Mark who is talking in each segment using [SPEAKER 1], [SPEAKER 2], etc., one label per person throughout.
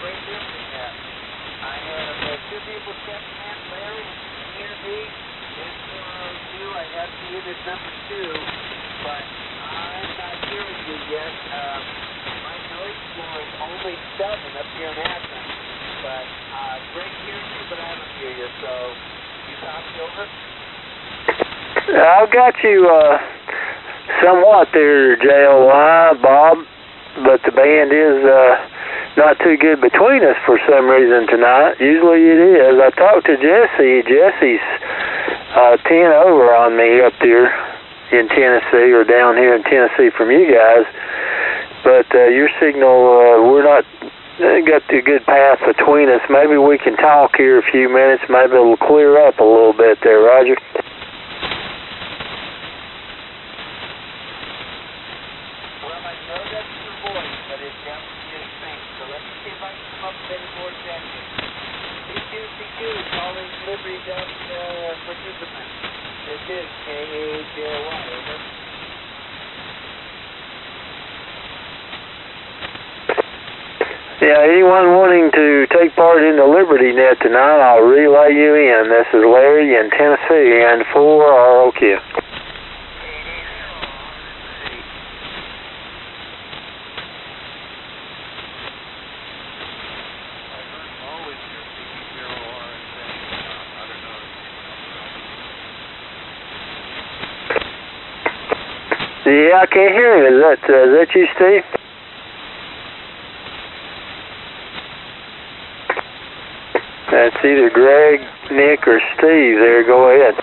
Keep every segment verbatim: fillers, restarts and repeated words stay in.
[SPEAKER 1] great listening at. I have uh, two people checking in, Larry and Energy. This one, two, I have you in as number two, but I'm not hearing you yet. Uh, my noise score is only seven up here in Akron, but uh, great hearing you, but I don't hear you, so you copy over?
[SPEAKER 2] I've got you uh, somewhat there, J O I, Bob, but the band is uh, not too good between us for some reason tonight. Usually it is. I talked to Jesse. Jesse's uh, ten over on me up there in Tennessee, or down here in Tennessee from you guys. But uh, your signal, uh, we're not uh, got the good path between us. Maybe we can talk here a few minutes. Maybe it'll clear up a little bit there, Roger. Yeah, anyone wanting to take part in the Liberty Net tonight, I'll relay you in. This is Larry in Tennessee and four R O Q. Yeah, I can't hear you. Is that, uh, is that you, Steve? That's either Greg, Nick, or Steve there. Go ahead.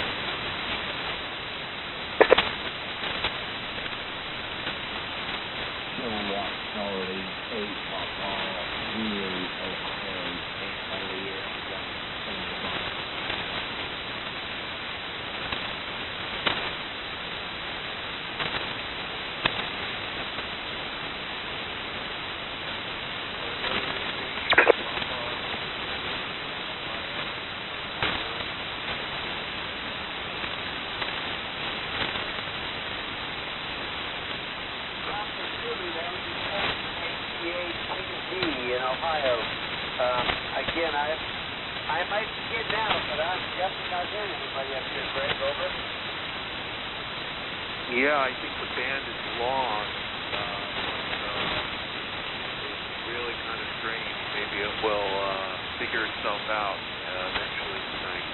[SPEAKER 3] Yeah, I think the band is long. Uh, uh, it's really kind of strange. Maybe it will uh, figure itself out uh, eventually tonight.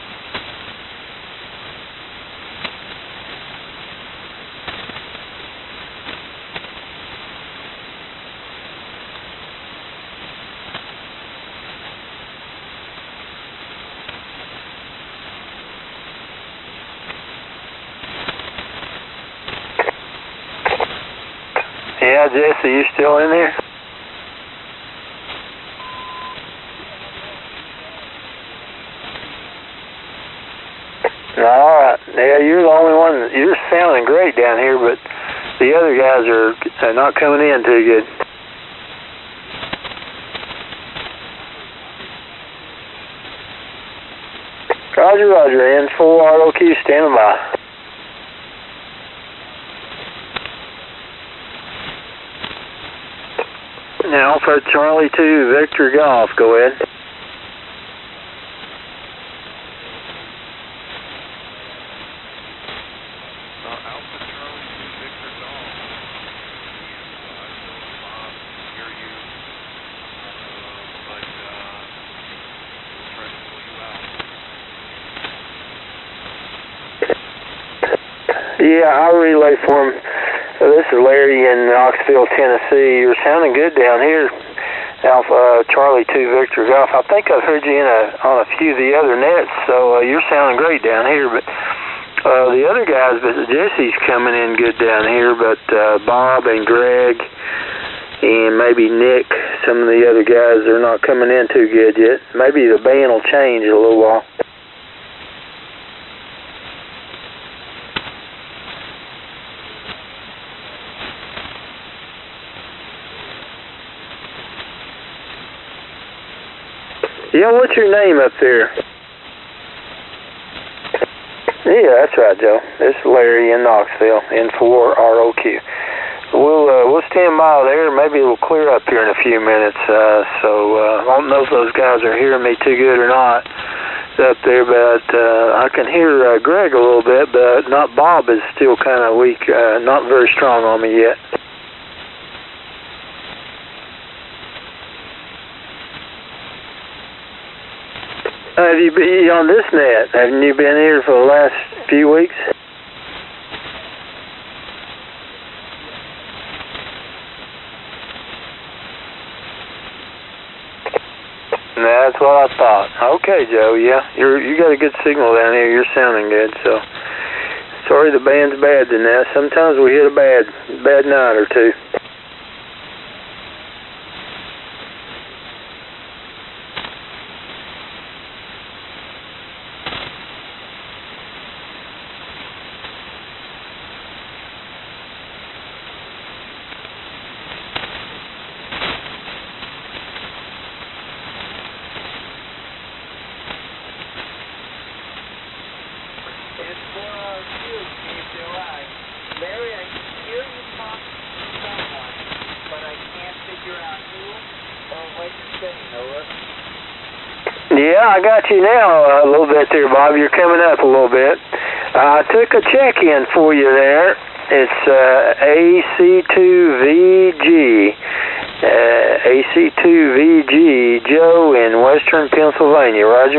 [SPEAKER 2] Yeah, Jesse, you still in there? All right. Yeah, you're the only one. You're sounding great down here, but the other guys are uh, not coming in too good. Roger, Roger. N four R O Q, standing by. Now for Charlie two, Victor Golf, go ahead.
[SPEAKER 3] Uh, Alpha Charlie two, Victor Golf. I know Bob can hear you, uh, but uh, we'll try to pull you out.
[SPEAKER 2] Yeah, I'll relay for him. So this is Larry in Knoxville, Tennessee. You're sounding good down here, Alpha uh, Charlie two Victor Golf. I think I've heard you in a, on a few of the other nets, so uh, you're sounding great down here. But uh, the other guys, but Jesse's coming in good down here, but uh, Bob and Greg and maybe Nick, some of the other guys, are not coming in too good yet. Maybe the band will change in a little while. Yeah, what's your name up there? Yeah, that's right, Joe. This is Larry in Knoxville, N four R O Q. we'll uh, we'll stand by there. Maybe it'll clear up here in a few minutes. Uh, so uh, I don't know if those guys are hearing me too good or not up there, but uh, I can hear uh, Greg a little bit, but not Bob is still kind of weak, uh, not very strong on me yet. Uh, have you been on this net? Haven't you been here for the last few weeks? That's what I thought. Okay, Joe. Yeah, you're you got a good signal down here. You're sounding good. So sorry the band's bad tonight. Sometimes we hit a bad bad night or two. Yeah, I got you now a little bit there, Bob. You're coming up a little bit. Uh, I took a check-in for you there. It's uh, A C two V G. Uh, A C two V G, Joe in Western Pennsylvania. Roger.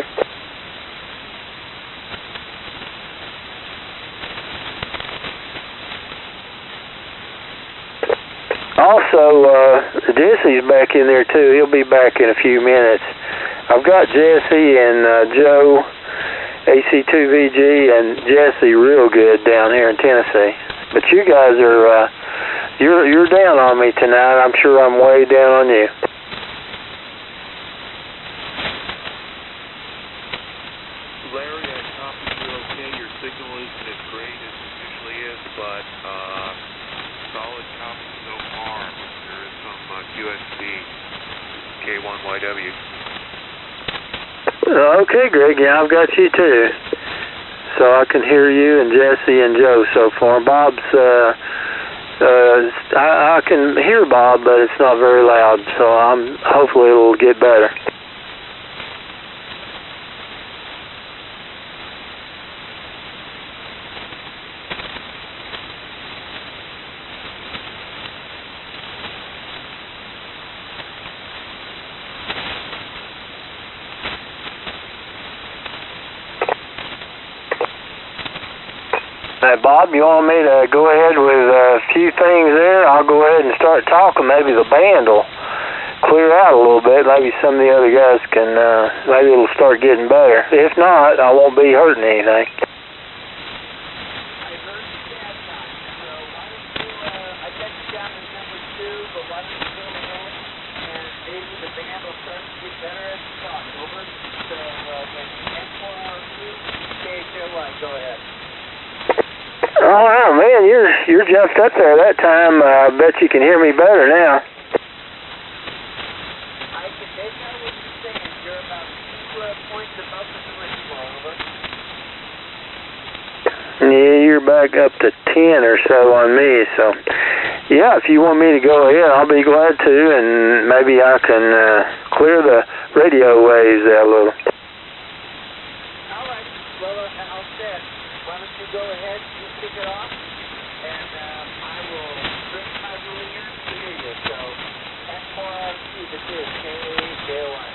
[SPEAKER 2] Also, uh, Jesse's back in there too. He'll be back in a few minutes. I've got Jesse and uh, Joe, A C two V G, and Jesse real good down here in Tennessee. But you guys are, uh, you're you're down on me tonight. I'm sure I'm way down on you.
[SPEAKER 3] Larry, I copy you okay. Your signal isn't as great as it usually is, but uh, solid copy so far. There is some uh, Q S B K one Y W.
[SPEAKER 2] Okay, Greg. Yeah, I've got you too. So I can hear you and Jesse and Joe so far. Bob's, uh, uh, I, I can hear Bob, but it's not very loud. So I'm hopefully it'll get better. Uh, Bob, you want me to go ahead with a few things there? I'll go ahead and start talking. Maybe the band will clear out a little bit. Maybe some of the other guys can, uh, maybe it'll start getting better. If not, I won't be hurting anything.
[SPEAKER 1] Go ahead.
[SPEAKER 2] Oh, man, you're you're jumped up there that time. Uh, I bet you can hear me better now.
[SPEAKER 1] I can make out what you're saying. You're about two uh, points above the switchboard, over.
[SPEAKER 2] Yeah, you're back up to ten or so on me. So, yeah, if you want me to go ahead, I'll be glad to, and maybe I can uh, clear the radio waves out a little.
[SPEAKER 1] All right. Well, uh, I'll say, why don't you go ahead? Kick it off, and um, I will bring my little ears to hear you. So, F four R Q, this is K J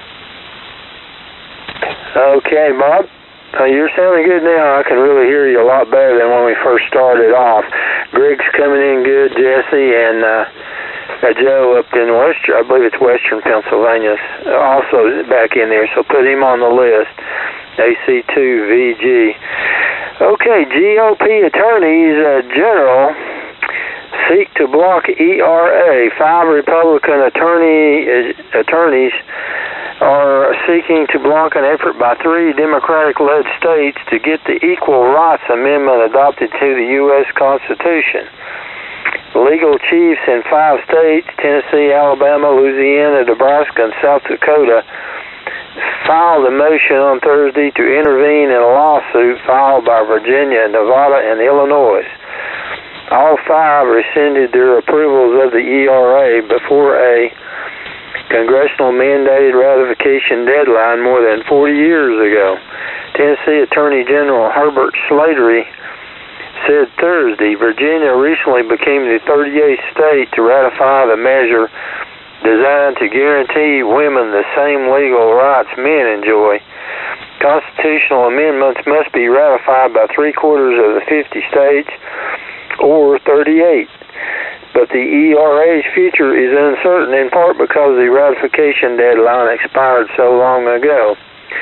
[SPEAKER 1] O I.
[SPEAKER 2] Okay, Bob. Uh, you're sounding good now. I can really hear you a lot better than when we first started off. Greg's coming in good, Jesse, and uh, uh, Joe up in Western, I believe it's Western Pennsylvania, also back in there. So put him on the list. A C two V G. Okay, G O P attorneys uh, general seek to block E R A. Five Republican attorney uh, attorneys are seeking to block an effort by three Democratic-led states to get the Equal Rights Amendment adopted to the U S Constitution. Legal chiefs in five states, Tennessee, Alabama, Louisiana, Nebraska, and South Dakota, filed a motion on Thursday to intervene in a lawsuit filed by Virginia, Nevada, and Illinois. All five rescinded their approvals of the E R A before a congressional mandated ratification deadline more than forty years ago. Tennessee Attorney General Herbert Slattery said Thursday Virginia recently became the thirty-eighth state to ratify the measure designed to guarantee women the same legal rights men enjoy. Constitutional amendments must be ratified by three-quarters of the fifty states, or thirty-eight. But the E R A's future is uncertain in part because the ratification deadline expired so long ago.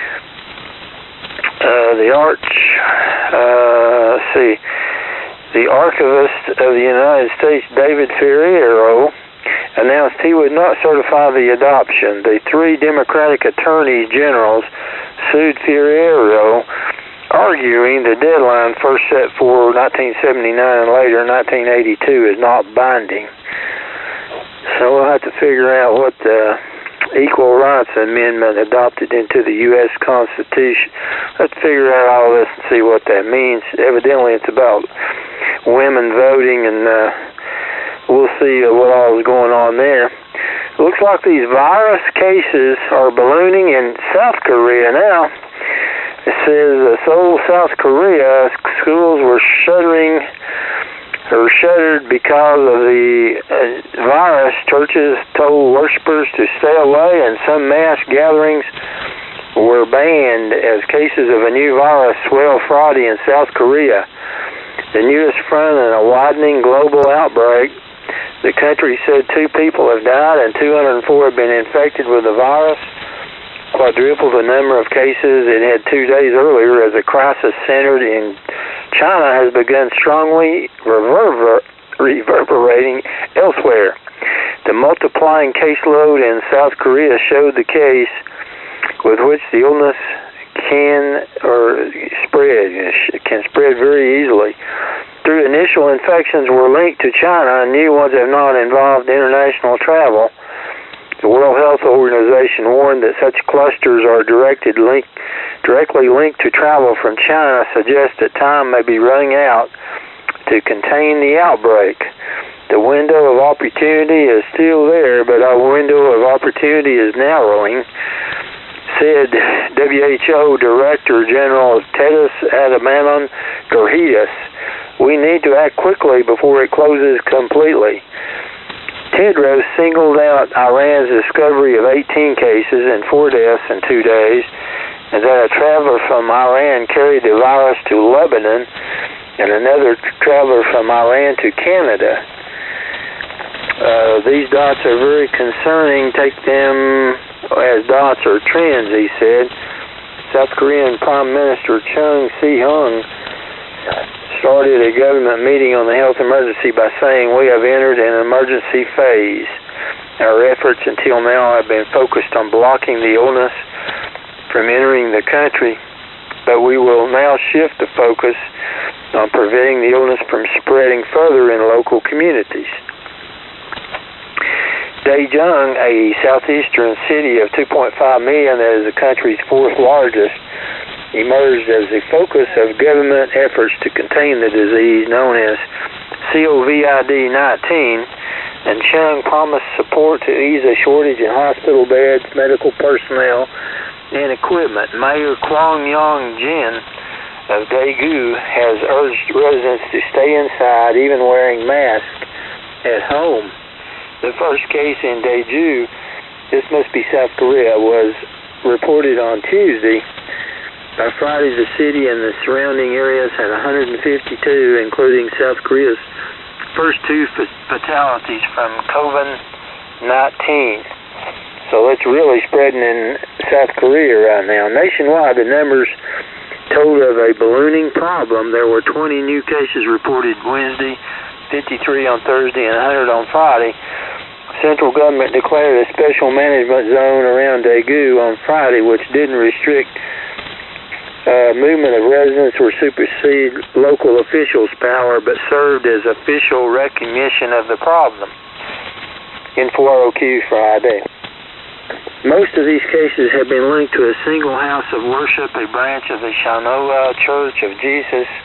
[SPEAKER 2] Uh, the arch, uh, let's see, the archivist of the United States, David Ferriero, announced he would not certify the adoption. The three Democratic attorneys generals sued Ferriero, arguing the deadline first set for nineteen seventy-nine and later nineteen eighty-two is not binding. So we'll have to figure out what the Equal Rights Amendment adopted into the U S Constitution. Let's figure out all this and see what that means. Evidently it's about women voting, and uh, we'll see what all is going on there. Looks like these virus cases are ballooning in South Korea now. It says uh, Seoul, South Korea, schools were shuttering or shuttered because of the uh, virus. Churches told worshipers to stay away, and some mass gatherings were banned as cases of a new virus swelled Friday in South Korea, the newest front in a widening global outbreak. The country said two people have died and two hundred four have been infected with the virus, quadrupled the number of cases it had two days earlier as a crisis centered in China has begun strongly reverber reverberating elsewhere. The multiplying caseload in South Korea showed the case with which the illness can or spread can spread very easily. Through initial infections were linked to China, and new ones have not involved international travel. The World Health Organization warned that such clusters are directed link, directly linked to travel from China, suggests that time may be running out to contain the outbreak. The window of opportunity is still there, but our window of opportunity is narrowing, said W H O Director General Tedros Adhanom Ghebreyesus. We need to act quickly before it closes completely. Tedros singled out Iran's discovery of eighteen cases and four deaths in two days, and that a traveler from Iran carried the virus to Lebanon, and another traveler from Iran to Canada. Uh, these dots are very concerning. Take them as dots or trends, he said. South Korean Prime Minister Chung Si-hung started a government meeting on the health emergency by saying, "We have entered an emergency phase. Our efforts until now have been focused on blocking the illness from entering the country, but we will now shift the focus on preventing the illness from spreading further in local communities." Daejeon, a southeastern city of two point five million that is the country's fourth largest, emerged as the focus of government efforts to contain the disease known as COVID nineteen, and Chung promised support to ease a shortage in hospital beds, medical personnel, and equipment. Mayor Kwon Young-jin of Daegu has urged residents to stay inside, even wearing masks at home. The first case in Daegu, this must be South Korea, was reported on Tuesday. By Friday, the city and the surrounding areas had one hundred fifty-two, including South Korea's first two fatalities from COVID nineteen. So it's really spreading in South Korea right now. Nationwide, the numbers told of a ballooning problem. There were twenty new cases reported Wednesday, fifty-three on Thursday, and one hundred on Friday. Central government declared a special management zone around Daegu on Friday, which didn't restrict uh, movement of residents or supersede local officials' power, but served as official recognition of the problem. Info R O Q Friday. Most of these cases have been linked to a single house of worship, a branch of the Shanola Church of Jesus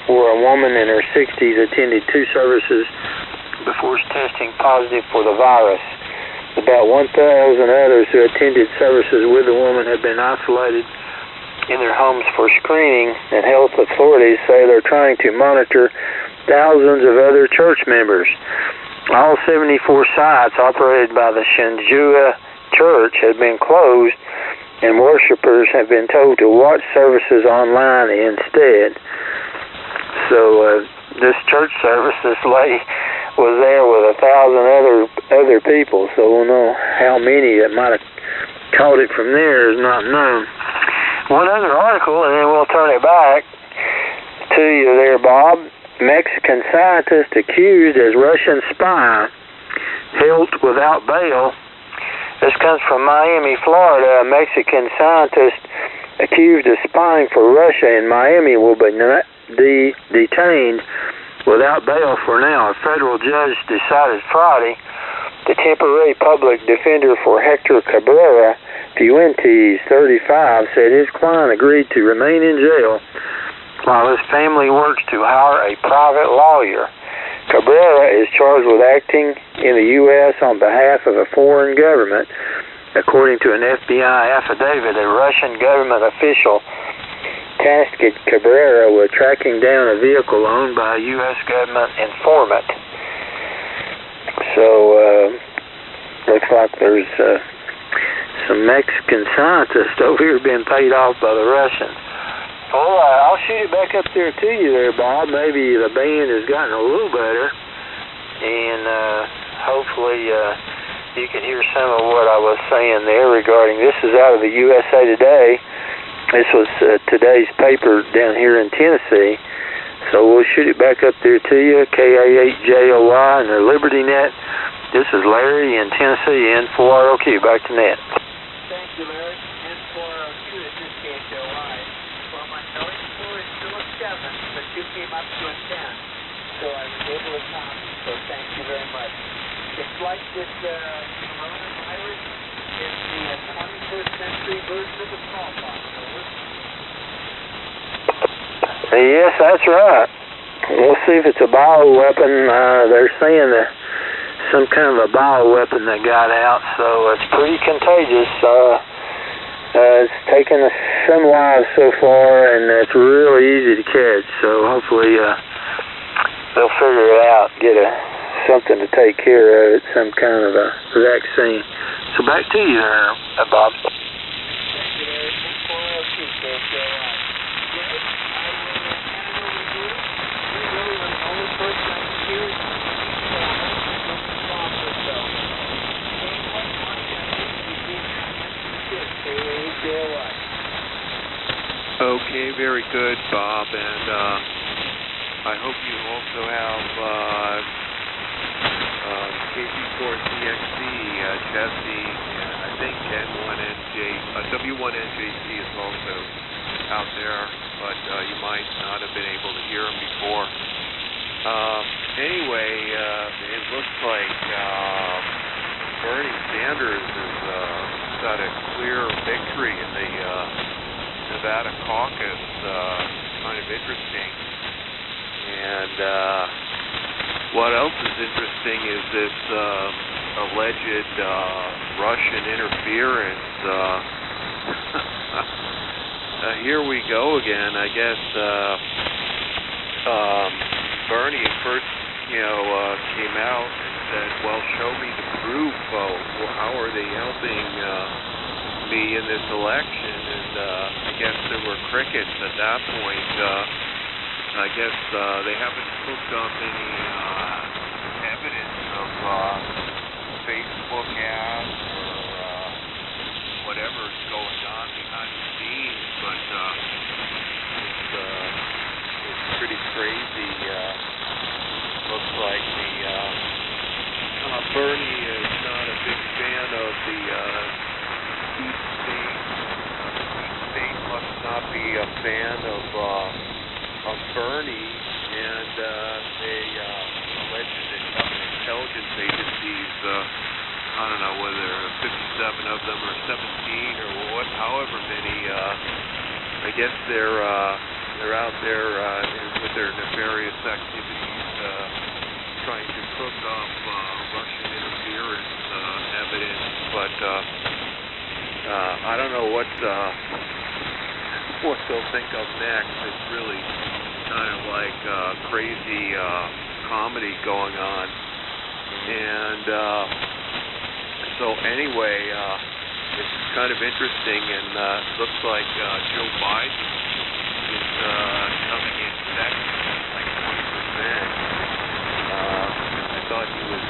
[SPEAKER 2] where a woman in her sixties attended two services before testing positive for the virus. About one thousand others who attended services with the woman have been isolated in their homes for screening, and health authorities say they're trying to monitor thousands of other church members. All seventy-four sites operated by the Shenjua Church have been closed, and worshipers have been told to watch services online instead. So uh, this church service, this lady was there with a thousand other other people, so we'll know how many that might have caught it from there is not known. One other article, and then we'll turn it back to you there, Bob. Mexican scientist accused as Russian spy held without bail. This comes from Miami, Florida. A Mexican scientist accused of spying for Russia in Miami will be de detained without bail for now. A federal judge decided Friday the temporary public defender for Hector Cabrera Fuentes, thirty-five, said his client agreed to remain in jail while his family works to hire a private lawyer. Cabrera is charged with acting in the U S on behalf of a foreign government. According to an F B I affidavit, a Russian government official tasked Cabrera with tracking down a vehicle owned by a U S government informant. So, uh, looks like there's uh, some Mexican scientists over here being paid off by the Russians. Well, uh, I'll shoot it back up there to you there, Bob. Maybe the band has gotten a little better, and uh, hopefully uh, you can hear some of what I was saying there regarding, this is out of the U S A Today. This was uh, today's paper down here in Tennessee. So we'll shoot it back up there to you, K A eight J O Y and their Liberty Net. This is Larry in Tennessee, N four R O Q. Back to net.
[SPEAKER 1] Thank you, Larry. N four R O Q is just K H O I. Well, my knowing score is still a seven, but you came up to a ten. So I was able to top you, so thank you very much. It's like this uh, coronavirus is the twenty-first century version of the smallpox.
[SPEAKER 2] Yes, that's right. We'll see if it's a bioweapon. Uh, they're saying that some kind of a bioweapon that got out, so it's pretty contagious. Uh, uh, it's taken some lives so far, and it's really easy to catch. So hopefully uh, they'll figure it out, get a something to take care of it, some kind of a vaccine. So back to you there, uh, Bob.
[SPEAKER 1] Thank you, Larry. N four R O Q, K H O I.
[SPEAKER 3] Okay, very good, Bob, and uh, I hope you also have uh, uh, K P four C X C, uh, Jesse, and I think N one N J, uh, W one N J C is also out there, but uh, you might not have been able to hear them before. Uh, anyway, uh, it looks like uh, Bernie Sanders has uh, got a clear victory in the uh, Nevada caucus, uh, kind of interesting. And uh, what else is interesting is this uh, alleged uh, Russian interference. Uh, uh, here we go again. I guess uh, um, Bernie first, you know, uh, came out and said, "Well, show me the proof. Uh, well, how are they helping uh, me in this election?" And uh, I guess there were crickets at that point. Uh, I guess uh, they haven't hooked up any uh, evidence of uh, Facebook ads or uh, whatever's going on behind the scenes, but uh, it's, uh, it's pretty crazy. Uh, looks like the uh, uh, Bernie is not a big fan of the uh, deep state. Deep state must not be a fan of uh, of Bernie, and uh, they uh, alleged that government intelligence agencies, uh, I don't know whether fifty-seven of them or seventeen or what, however many, uh, I guess they're uh, they're out there uh, with their nefarious activities, uh, trying to cook up uh, Russian interference uh, evidence. But uh, uh, I don't know what uh, what they'll think of next. It's really kind of like uh, crazy uh, comedy going on. And uh, so anyway, uh, it's kind of interesting, and uh, it looks like uh, Joe Biden is uh, coming in second, like twenty percent. Uh, I thought he was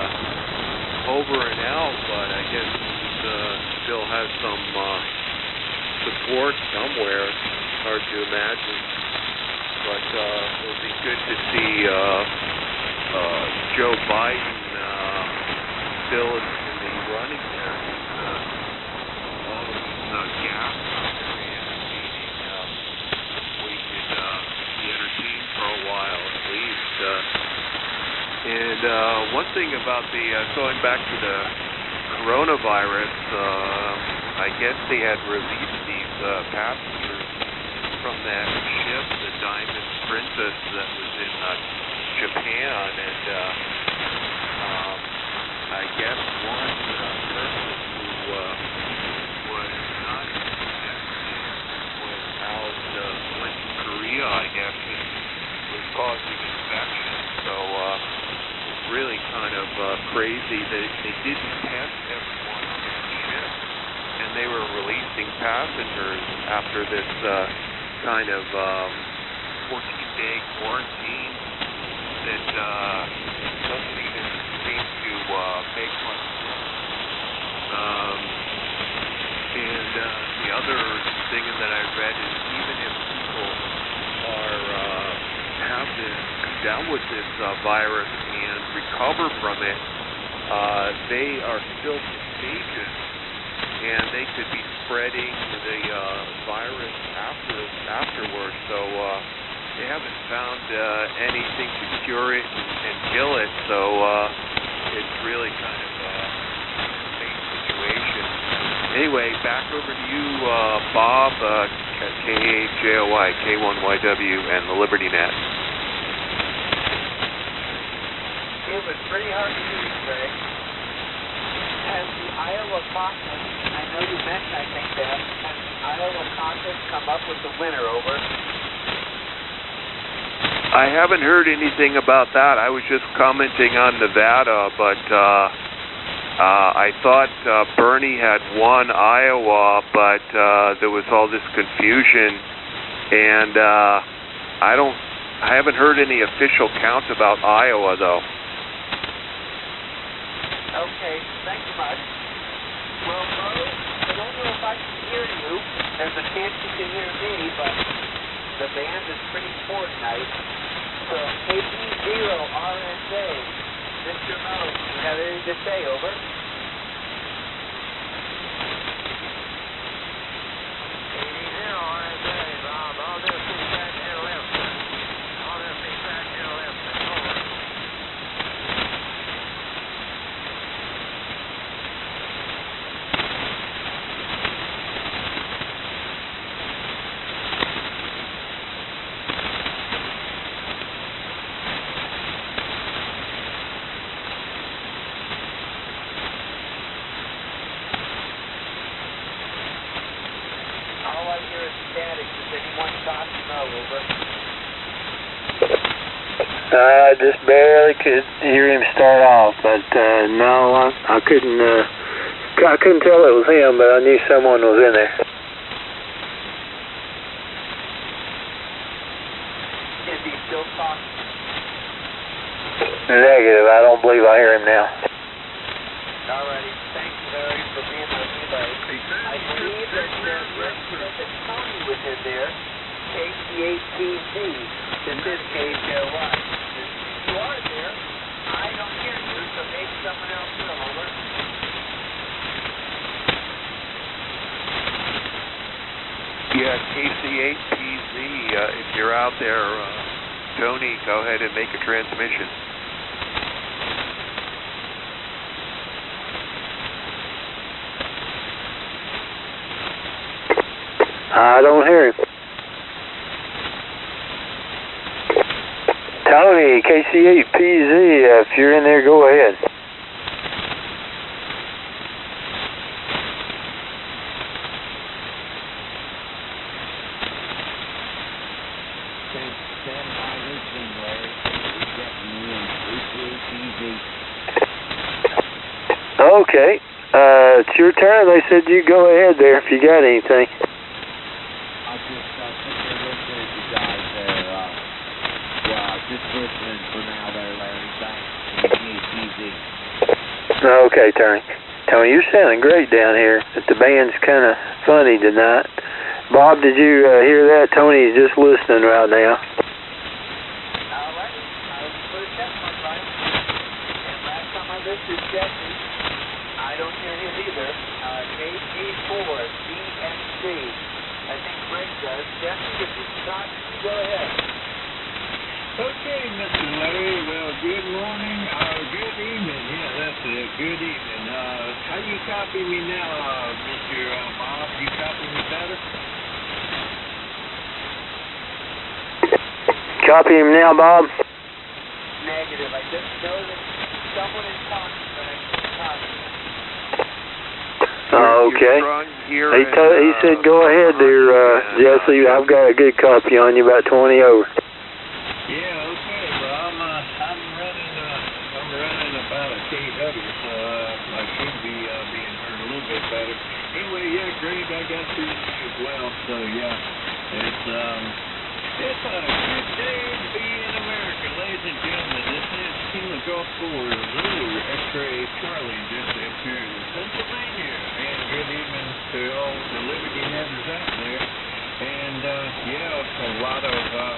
[SPEAKER 3] uh, over and out, but I guess he uh, still has some uh, support somewhere. Hard to imagine. But uh, it'll be good to see uh, uh, Joe Biden uh, still in, in the running there. Uh, all of these uh, gaps out there entertaining. Uh, we could uh, be entertained for a while at least. Uh, and uh, one thing about the, uh, going back to the coronavirus, uh, I guess they had released these uh, passengers from that ship, the Diamond Princess, that was in uh, Japan, and uh, um, I guess one uh, person who uh, was not infected was out, uh, went to Korea, I guess, and was causing infection. So uh, it's really kind of uh, crazy that they didn't test everyone on that ship, and they were releasing passengers after this uh, kind of um, fourteen-day quarantine that uh, doesn't even seem to uh, make much sense. Um, and uh, the other thing that I read is even if people are uh, have been down with this uh, virus and recover from it, uh, they are still contagious, and they could be spreading the uh, virus after afterwards. So uh, they haven't found uh, anything to cure it and, and kill it. So uh, it's really kind of uh, a same situation. Anyway, back over to you, uh, Bob, uh, K A J O Y, K one Y W, and the Liberty Net.
[SPEAKER 1] It was pretty hard to do, Greg. Has the Iowa caucus, I know you mentioned, I think, that, has the Iowa caucus come up with the winner over?
[SPEAKER 3] I haven't heard anything about that. I was just commenting on Nevada, but uh, uh, I thought uh, Bernie had won Iowa, but uh, there was all this confusion, and uh, I don't, I haven't heard any official count about Iowa, though.
[SPEAKER 1] Okay, thank you much. Well, Bo, I don't know if I can hear you. There's a chance you can hear me, but the band is pretty poor tonight. So, K P zero R S A, Mister Mo, do you have anything to say, over? K P zero R S A, Bob, all this feedback here left. All this feedback here left. Over.
[SPEAKER 2] I just barely could hear him start off, but uh, no, I, I couldn't. Uh, I couldn't tell it was him, but I knew someone was in there.
[SPEAKER 1] Is he still talking?
[SPEAKER 2] Negative. I don't believe I hear him now.
[SPEAKER 1] Alrighty, thank you, Larry, for being with me, buddy. I believe that that Tony was in there. K C eight P Z. This is K J Y. You are there. I don't hear you, so maybe someone else will. Over.
[SPEAKER 3] Yeah, K C eight P Z. Uh, if you're out there, uh, Tony, go ahead and make a transmission.
[SPEAKER 2] I don't hear him. Tony, K C eight P Z, uh, if you're in there, go ahead. Okay, uh, it's your turn. They said you go ahead there if you got anything.
[SPEAKER 4] I just uh, think they're listening to you guys there. Uh, yeah, just listening for now there, Larry. Thanks. Easy.
[SPEAKER 2] Okay, Tony. Tony, you're sounding great down here. But the band's kind of funny tonight. Bob, did you uh, hear that? Tony's just listening right now.
[SPEAKER 1] All right. I was put a check mark by him. And last time I listened to Jesse, I don't hear him either. Uh, K G four D M C. I think Greg does. Jesse, if you start, you go ahead.
[SPEAKER 5] Okay, Mister Larry. Well, good morning. Uh, good evening. Yeah, that's it. Good evening. Uh, how you copy me now, uh, Mister Uh, Bob? You copy me better?
[SPEAKER 2] Copy him now, Bob.
[SPEAKER 1] Negative. I just know that someone is talking, but I can't copy him.
[SPEAKER 2] Oh, okay.
[SPEAKER 3] Here
[SPEAKER 2] He,
[SPEAKER 3] in,
[SPEAKER 2] t- he
[SPEAKER 3] uh,
[SPEAKER 2] said go ahead there, uh, Jesse. I've got a good copy on you, about twenty over.
[SPEAKER 5] Yeah, okay. Well, I'm, uh, I'm running, uh, I'm running about a K W, so, uh, I should be, uh, being heard a little bit better. Anyway, yeah, Greg, I got through to you as well, so, yeah, it's, um, it's a good day to be in America, ladies and gentlemen. This is Kilo Golf four, Zulu, X-Ray, Charlie, just entered Pennsylvania. And good evening to all the Liberty Nevers out there. And, uh, yeah, it's a lot of, uh,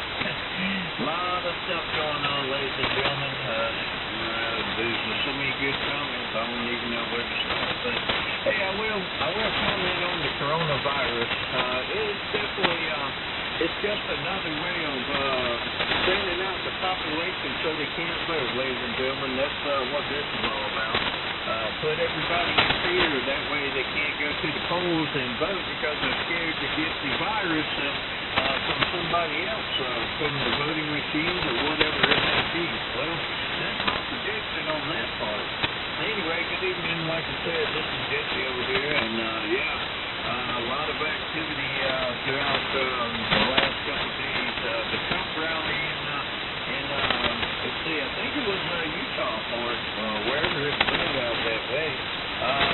[SPEAKER 5] lot of stuff going on, ladies and gentlemen. Uh, uh, there's so many good comments, I don't even know where to start. But, hey, I will, I will comment on the coronavirus. Uh, it's definitely, uh, it's just another way of, uh, sending out the population so they can't vote, ladies and gentlemen. That's, uh, what this is all about. Uh, put everybody in fear, that way they can't go to the polls and vote because they're scared to get the virus uh, uh, from somebody else uh, from the voting machines or whatever it may be. Well, that's my prediction on that part. Anyway, good evening. Like I said, this is Jesse over here, and uh, yeah, uh, a lot of activity uh, throughout um, the last couple of days. Uh, the Trump rally in, uh, in uh, let's see, I think it was uh, Utah for it, uh, wherever it was out that way. Uh,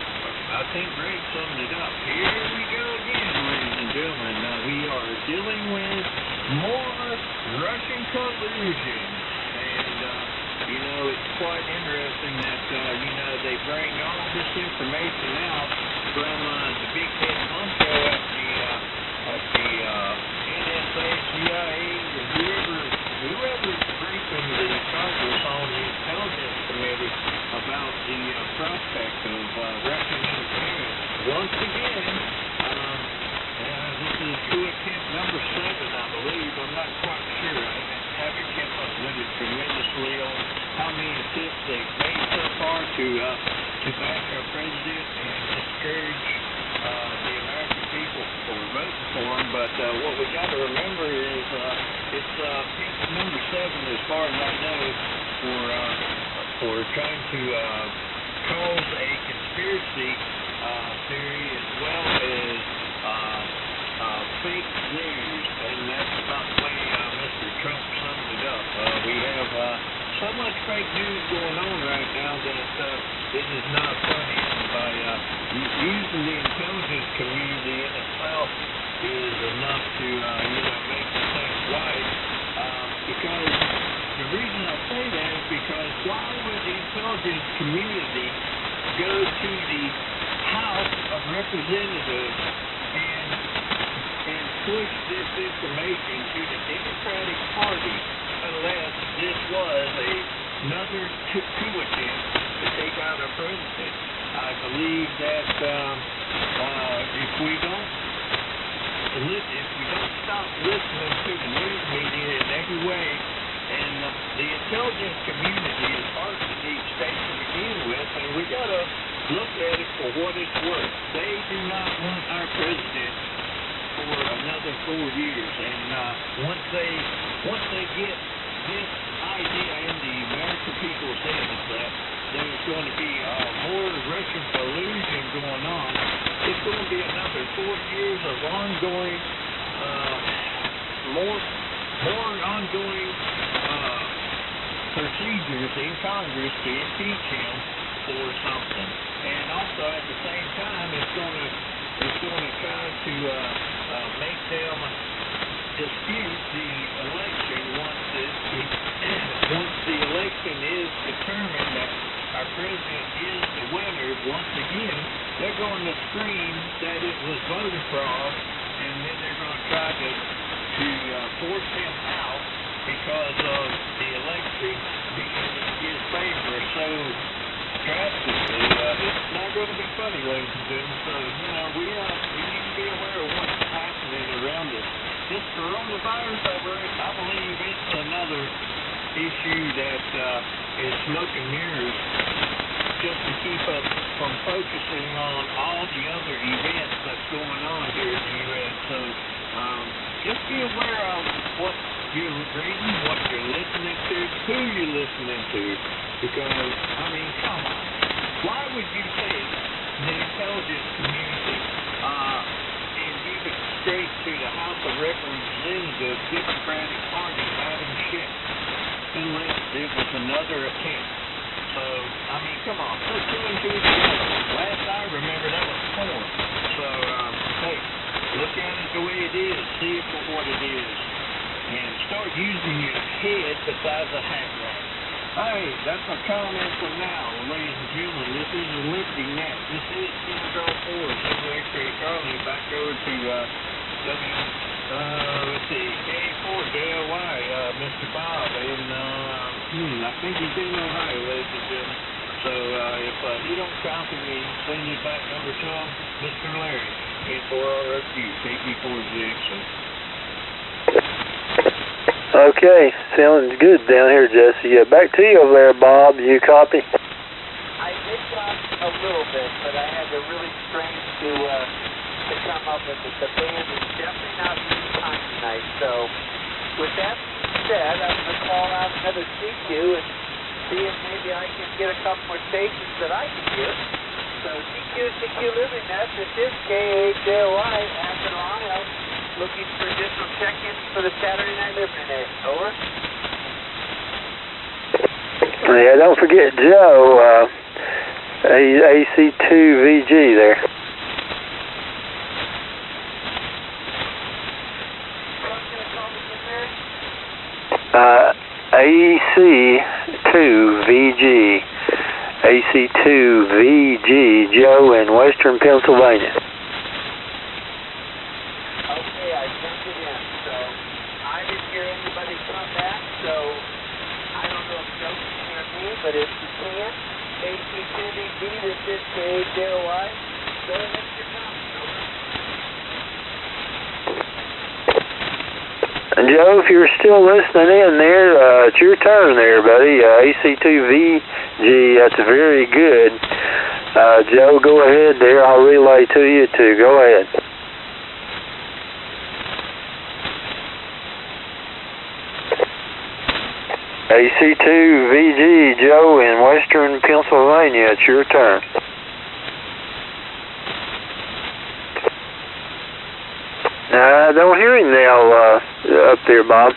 [SPEAKER 5] I think Greg summed it up. Here we go again, ladies and gentlemen. Uh, we are dealing with more Russian collusion. And, uh, you know, it's quite interesting that, uh, you know, they bring all this information out from uh, the big head honcho at the, uh, at the uh, N S A, C I A, or whoever, whoever's briefing the Congress on the Intelligence Committee about the uh, prospect of uh, Russian interference. Once again, um, uh, this is coup attempt number seven, I believe. I'm not quite sure. I haven't kept up with it tremendously on how many attempts they've made so far to uh, to back our president and discourage uh, the American people for voting for him. But uh, what we got to remember is uh, it's uh, attempt number seven, as far as I know, for uh, for trying to uh, cause a conspiracy uh, theory as well as uh, uh, fake news, and that's about the way uh, Mister Trump summed it up. Uh, we have uh, so much fake news going on right now that uh, it is not funny. And by uh, using the intelligence community in itself is enough to uh, you know make the things right. Uh, because the reason I say that is because why would the intelligence community go to the House of Representatives and and push this information to the Democratic Party unless this was a, another coup attempt to take out our president? I believe that um, uh, if we don't if we don't stop listening to the news media in every way, and uh, the intelligence community is part of the deep state to begin with, and we got to look at it for what it's worth. They do not want our president for another four years, and uh, once they once they get this idea in the American people's head is that there's going to be uh, more Russian collusion going on. It's going to be another forty years of ongoing, uh, more, more ongoing uh, procedures in Congress to impeach him for something. And also at the same time, it's going to it's going to try to uh, uh, make them dispute the election once it, once the election is determined that our president is the winner. Once again, they're going to scream that it was voter fraud, and then they're going to try to to uh, force him out because of the election being in his favor so drastically. Uh, it's not going to be funny, ladies and gentlemen. So, you know, we, uh, we need to be aware of what's happening around us. This coronavirus outbreak, I believe it's another issue that uh, is smoke and mirrors just to keep us from focusing on all the other events that's going on here in the U S So, um, just be aware of what you're reading, what you're listening to, who you're listening to, because, I mean, come on. Why would you take the intelligence community uh, and give it straight to the House of Representatives, Democratic Party, Adam Schiff, unless it was another attempt? So, I mean, come on, let's go into it together. Last I remember, that was porn. So, um, hey, look at it the way it is, see it for what it is, and start using your head besides a hat rack. Hey, that's my comment for now, ladies and gentlemen. This is a Liberty Net. This is Senator four, Senator X-Ray Charlie, back over to, uh, W, uh, let's see, K four J L Y, uh, Mister Bob, and, uh, hmm, I think he's in Ohio, ladies and gentlemen. So, uh, if, uh, he don't copy me, send it back over to him, Mister Larry, K four R F U, K P four Z X.
[SPEAKER 2] Okay, sounds good down here, Jesse. Yeah, back to you over there, Bob. You copy?
[SPEAKER 1] I did talk a little bit, but I had to really strain to uh, to come up with it. The band is definitely not being time tonight. So, with that said, I'm going to call out another C Q and see if maybe I can get a couple more stations that I can get. So, C Q, C Q Living Net, this is K H A Y, Akron, Ohio. Looking for additional check-ins for the Saturday Night Liberty Net. Over.
[SPEAKER 2] Yeah, don't forget Joe, uh, A C two V G there. Uh, A C two V G. A C two V G, Joe in Western Pennsylvania.
[SPEAKER 1] Okay, I sent it in, so I didn't hear anybody come back, so I don't know if Joe can hear me, but if you can, A C two V G, this is K H A Y, go ahead and make your comments, over.
[SPEAKER 2] And Joe, if you're still listening in there, uh, it's your turn there, buddy. Uh, A C two V G, that's very good. Uh, Joe, go ahead there. I'll relay to you, too. Go ahead. A C two V G, Joe in Western Pennsylvania, it's your turn. I uh, don't hear him now uh, up there, Bob.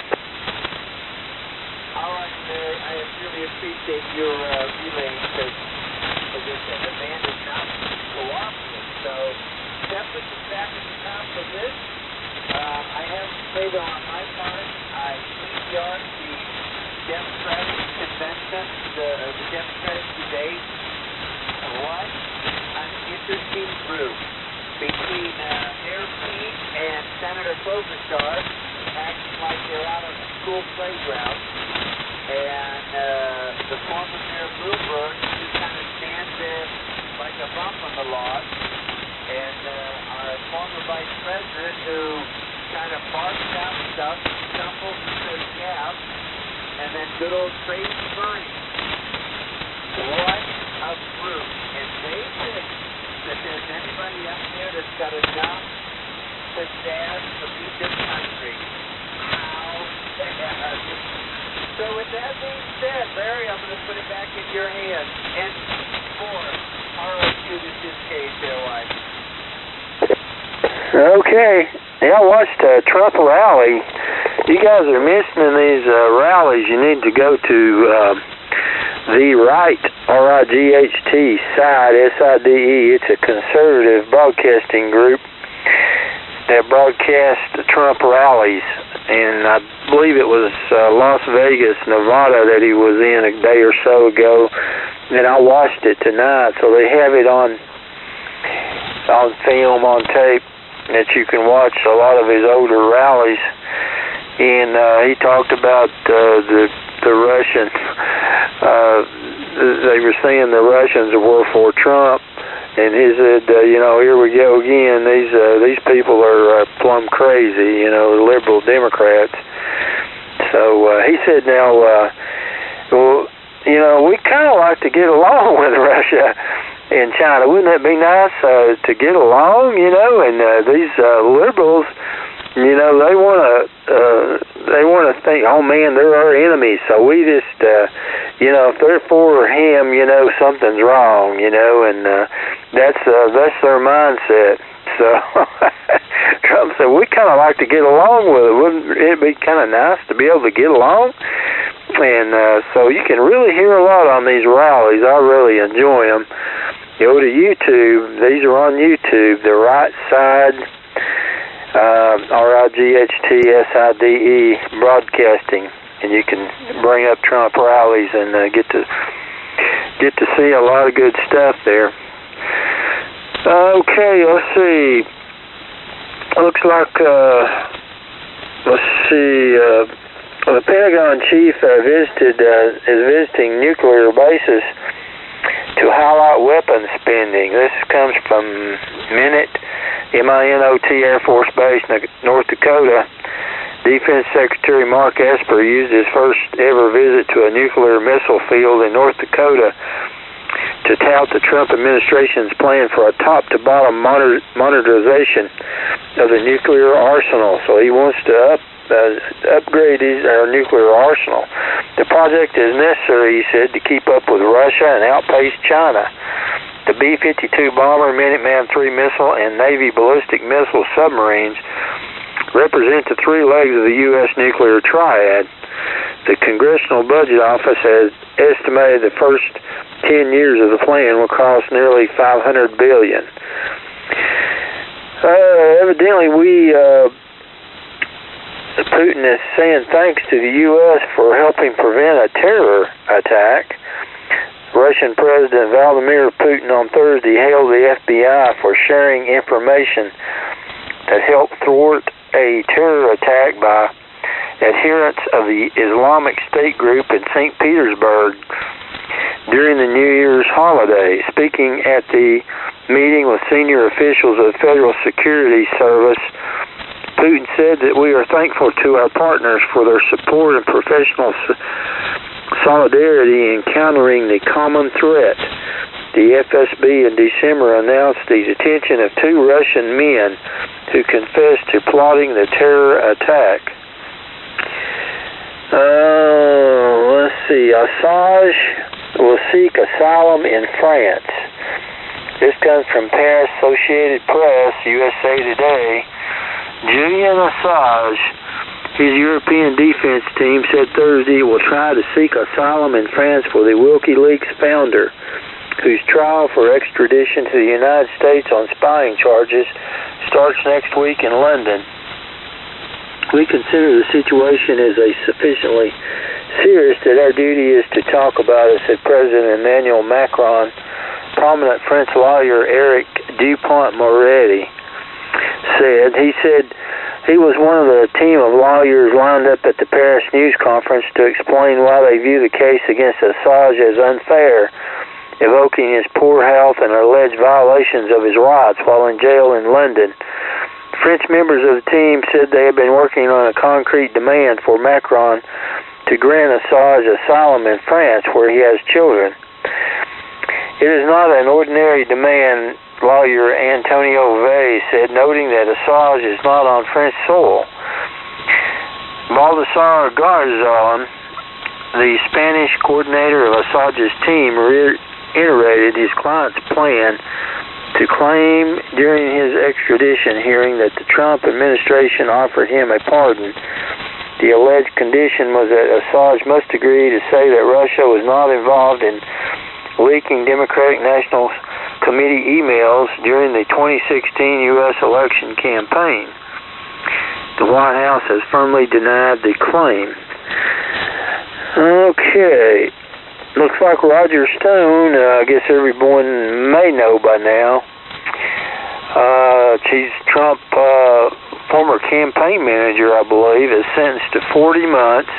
[SPEAKER 1] All right, Larry, I really appreciate your uh, relaying because the band is not cooperative. So that puts us back at the top of this. Uh, I haven't played on my part. I P R'd the Democratic Convention, the, uh, the Democratic debate. What an interesting group between uh, Mayor Pete and Senator Klobuchar, acting like they're out on the school playground. And uh, the former Mayor Bloomberg just kind of stands there like a bump on the log. And uh, our former Vice President, who kind of barks out stuff, stumbles into his gap, and then good old Tracy Murray. What a group. And they think that there's anybody out there that's got enough pizzazz to lead this country. How So with that being said, Larry, I'm going to put it back in your hands. And for R O Q, this is K H L I.
[SPEAKER 2] Okay. Yeah, I watched uh, Trump rally. You guys are missing in these uh, rallies. You need to go to uh, the Right, R I G H T, side, S I D E. It's a conservative broadcasting group that broadcast the Trump rallies. And I believe it was uh, Las Vegas, Nevada that he was in a day or so ago. And I watched it tonight. So they have it on, on film, on tape, that you can watch a lot of his older rallies. And uh, he talked about uh, the the Russian. Uh, they were saying the Russians were for Trump, and he said, uh, you know, here we go again. These uh, these people are uh, plumb crazy, you know, liberal Democrats. So uh, he said, now, uh, well, you know, we kind of like to get along with Russia and China. Wouldn't that be nice uh, to get along, you know? And uh, these uh, liberals, you know, they want to uh, they want to think, oh man, they're our enemies. So we just, uh, you know, if they're for him, you know, something's wrong, you know, and uh, that's uh, that's their mindset. So Trump said, we kind of like to get along with it. Wouldn't it be kind of nice to be able to get along? And uh, so you can really hear a lot on these rallies. I really enjoy them. Go to YouTube. These are on YouTube. The Right Side, uh, R I G H T S I D E broadcasting, and you can bring up Trump rallies and uh, get to get to see a lot of good stuff there. Okay, let's see. Looks like uh, let's see. Uh, the Pentagon chief uh, visited uh, is visiting nuclear bases to highlight weapons spending. This comes from Minot, M I N O T Air Force Base, North Dakota. Defense Secretary Mark Esper used his first ever visit to a nuclear missile field in North Dakota to tout the Trump administration's plan for a top-to-bottom moder- modernization of the nuclear arsenal. So he wants to up, uh, upgrade his, our nuclear arsenal. The project is necessary, he said, to keep up with Russia and outpace China. The B fifty-two bomber, Minuteman three missile, and Navy ballistic missile submarines represent the three legs of the U S nuclear triad. The Congressional Budget Office has estimated the first ten years of the plan will cost nearly five hundred billion dollars. Uh, evidently, we uh, Putin is saying thanks to the U S for helping prevent a terror attack. Russian President Vladimir Putin on Thursday hailed the F B I for sharing information that helped thwart a terror attack by adherents of the Islamic State group in Saint Petersburg during the New Year's holiday. Speaking at the meeting with senior officials of the Federal Security Service, Putin said that we are thankful to our partners for their support and professional solidarity in countering the common threat. The F S B in December announced the detention of two Russian men who confessed to plotting the terror attack. Uh, let's see. Assange will seek asylum in France. This comes from Paris Associated Press, U S A Today. Julian Assange, his European defense team said Thursday will try to seek asylum in France for the WikiLeaks founder, whose trial for extradition to the United States on spying charges starts next week in London. We consider the situation as a sufficiently serious that our duty is to talk about it, said President Emmanuel Macron. Prominent French lawyer Eric Dupont-Moretti said. He said he was one of the team of lawyers lined up at the Paris News Conference to explain why they view the case against Assange as unfair, evoking his poor health and alleged violations of his rights while in jail in London. French members of the team said they have been working on a concrete demand for Macron to grant Assange asylum in France, where he has children. It is not an ordinary demand, lawyer Antonio Vey said, noting that Assange is not on French soil. Baltasar Garzon, the Spanish coordinator of Assange's team, reiterated his client's plan to claim during his extradition hearing that the Trump administration offered him a pardon. The alleged condition was that Assange must agree to say that Russia was not involved in leaking Democratic National Committee emails during the twenty sixteen U S election campaign. The White House has firmly denied the claim. Okay. Looks like Roger Stone, uh, I guess everyone may know by now. Uh, she's Trump, uh, former campaign manager, I believe, is sentenced to forty months.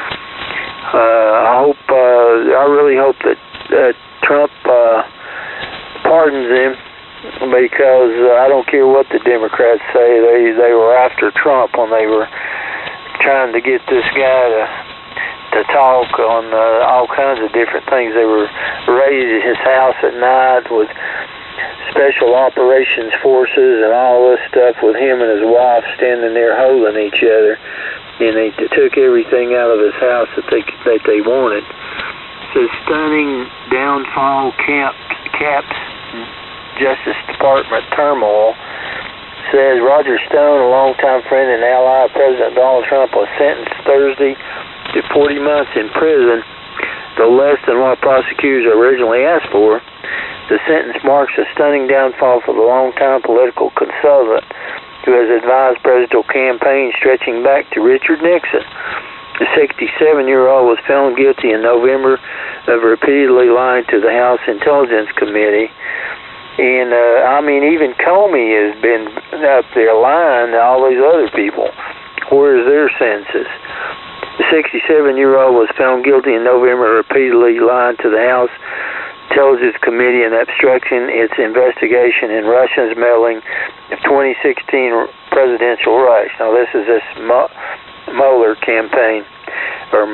[SPEAKER 2] Uh, I hope, uh, I really hope that uh, Trump uh, pardons him, because uh, I don't care what the Democrats say. They they were after Trump when they were trying to get this guy to to talk on uh, all kinds of different things. They were raided his house at night with special operations forces and all this stuff, with him and his wife standing there holding each other, and they took everything out of his house that they that they wanted. It says stunning downfall caps caps Justice Department turmoil. Says Roger Stone, a longtime friend and ally of President Donald Trump, was sentenced Thursday to forty months in prison, though less than what prosecutors originally asked for. The sentence marks a stunning downfall for the longtime political consultant who has advised presidential campaigns stretching back to Richard Nixon. The sixty-seven-year-old was found guilty in November of repeatedly lying to the House Intelligence Committee. And, uh, I mean, even Comey has been up there lying to all these other people. Where's their sentences? The sixty-seven-year-old was found guilty in November of repeatedly lying to the House Intelligence Committee and obstructing its investigation in Russia's meddling of twenty sixteen presidential race. Now, this is this Mueller campaign. Or,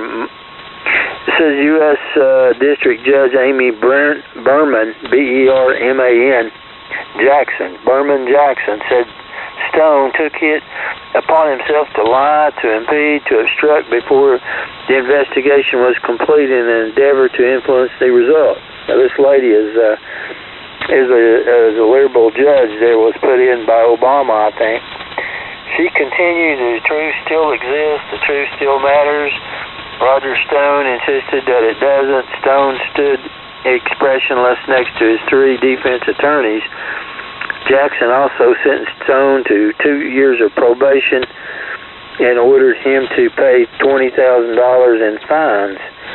[SPEAKER 2] it says U S Uh, District Judge Amy Berman, B E R M A N, Jackson, Berman Jackson, said Stone took it upon himself to lie, to impede, to obstruct before the investigation was completed in an endeavor to influence the results. Now, this lady is uh, is a, is a liberal judge that was put in by Obama, I think. She continued, the truth still exists, the truth still matters. Roger Stone insisted that it doesn't. Stone stood expressionless next to his three defense attorneys. Jackson also sentenced Stone to two years of probation and ordered him to pay twenty thousand dollars in fines.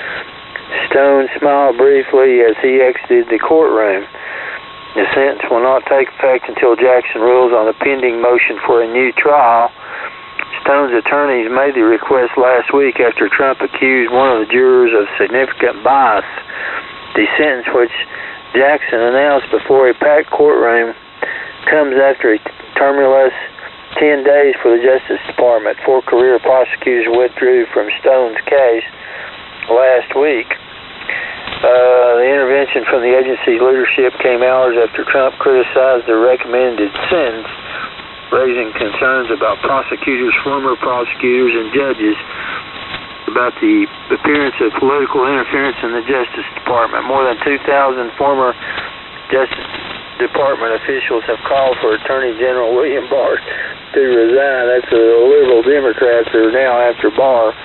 [SPEAKER 2] Stone smiled briefly as he exited the courtroom. The sentence will not take effect until Jackson rules on the pending motion for a new trial. Stone's attorneys made the request last week after Trump accused one of the jurors of significant bias. The sentence, which Jackson announced before a packed courtroom, comes after a tumultuous ten days for the Justice Department. Four career prosecutors withdrew from Stone's case last week. Uh, the intervention from the agency's leadership came hours after Trump criticized the recommended sentence, raising concerns about prosecutors, former prosecutors, and judges about the appearance of political interference in the Justice Department. More than two thousand former Justice Department officials have called for Attorney General William Barr to resign. That's the liberal Democrats that are now after Barr.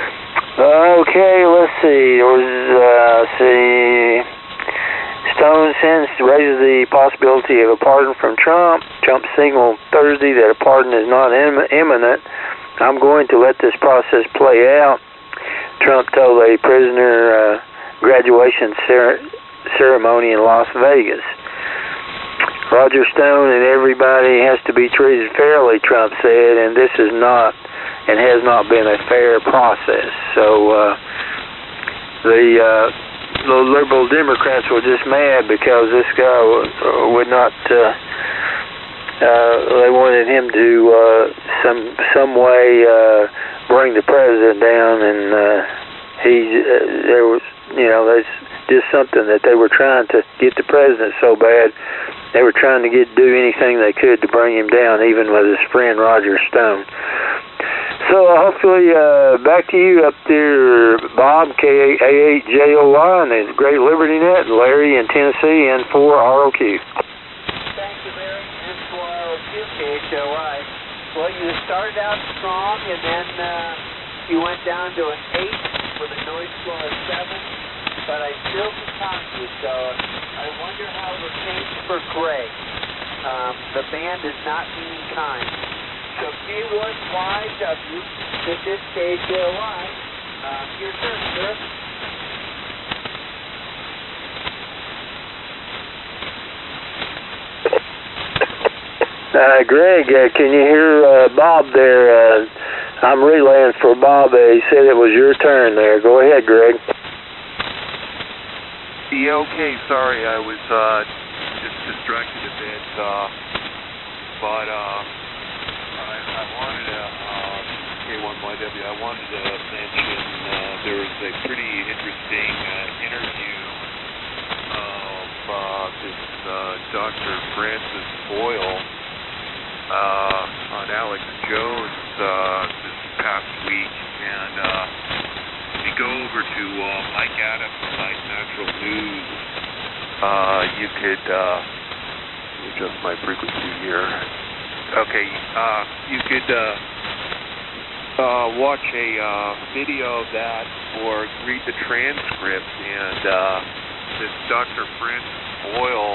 [SPEAKER 2] Okay, let's see. There was, uh, see... Stone sentence raises the possibility of a pardon from Trump. Trump signaled Thursday that a pardon is not im- imminent. I'm going to let this process play out, Trump told a prisoner uh, graduation cer- ceremony in Las Vegas. Roger Stone and everybody has to be treated fairly, Trump said, and this is not and has not been a fair process. So uh, the... Uh, The liberal Democrats were just mad because this guy would not, uh, uh, they wanted him to uh, some some way uh, bring the president down, and uh, he, uh, there was, you know, there's just something that they were trying to get the president so bad, they were trying to get do anything they could to bring him down, even with his friend Roger Stone. So uh, hopefully uh, back to you up there, Bob, K A eight J O Y, and the Great Liberty Net, and Larry in Tennessee, N four R O Q.
[SPEAKER 1] Thank you, Larry. N four R O Q, K H O I. Well, you started out strong, and then uh, you went down to an eight with a noise score of seven, but I still can talk to you, so I wonder how it will change for Greg. Um, the band is not being kind. So G one Y W, this is K H O I. Uh, your turn, sir.
[SPEAKER 2] Uh, Greg, uh, can you hear uh, Bob there? Uh, I'm relaying for Bob. Uh, he said it was your turn there. Go ahead, Greg.
[SPEAKER 3] Yeah, okay, sorry, I was uh, just distracted a bit, uh, but uh, I, I wanted to, uh, K one Y W, I wanted to mention uh, there was a pretty interesting uh, interview of uh, this uh, Doctor Francis Boyle uh, on Alex Jones uh, this past week, and uh, if you go over to uh, Mike Adams' site, Natural News, uh, you could uh, adjust my frequency here. Okay, uh, you could uh, uh, watch a uh, video of that or read the transcript, and uh, this Doctor Francis Boyle,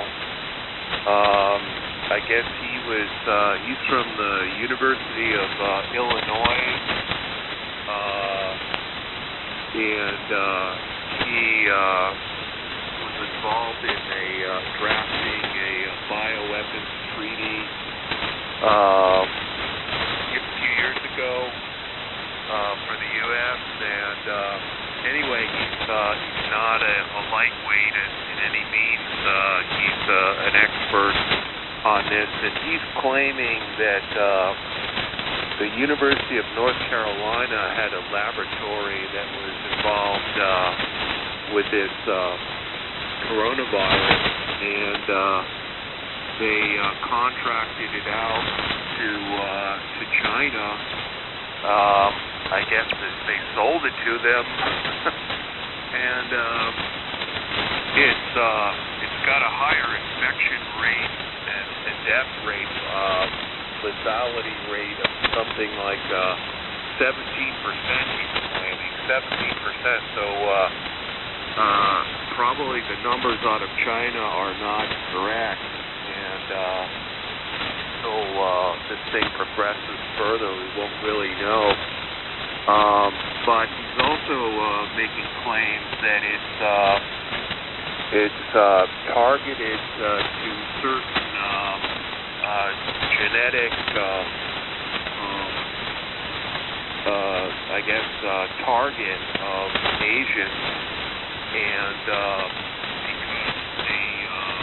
[SPEAKER 3] um, I guess he was, uh, he's from the University of uh, Illinois, uh, and uh, he uh, was involved in a uh, drafting a, a bioweapons treaty uh, a few years ago uh, for the U S and uh, anyway, he's, uh, he's not a, a lightweight in, in any means. Uh, he's uh, an expert on this, and he's claiming that uh, the University of North Carolina had a laboratory that was involved uh, with this uh, coronavirus, and uh, they uh, contracted it out to uh, to China. Um, I guess that they sold it to them, and uh, it's uh, it's got a higher infection rate and, and death rate, uh, lethality rate of something like uh, seventeen percent. He's claiming seventeen percent. So uh, uh, probably the numbers out of China are not correct, and uh, so uh, this thing progresses further, we won't really know. Um, but he's also uh, making claims that it's uh, it's uh, targeted uh, to certain um, uh, genetic, uh, um, uh, I guess, uh, target of Asians, and uh, because the uh,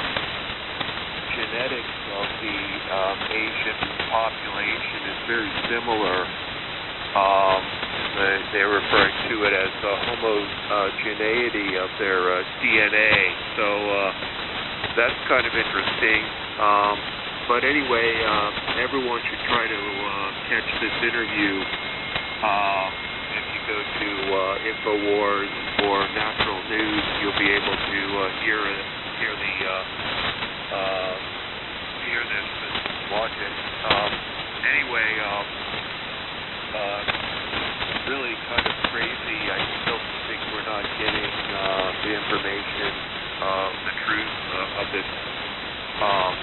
[SPEAKER 3] genetics of the um, Asian population is very similar. Um, they, they're referring to it as the homogeneity of their uh, D N A. So uh, that's kind of interesting. Um, but anyway, uh, everyone should try to uh, catch this interview. Uh, if you go to uh, InfoWars or Natural News, you'll be able to uh, hear it, hear the uh, uh, hear this and watch it. Um, anyway. Um, Uh, really kind of crazy. I still think we're not getting uh, the information, uh, the truth uh, of this um,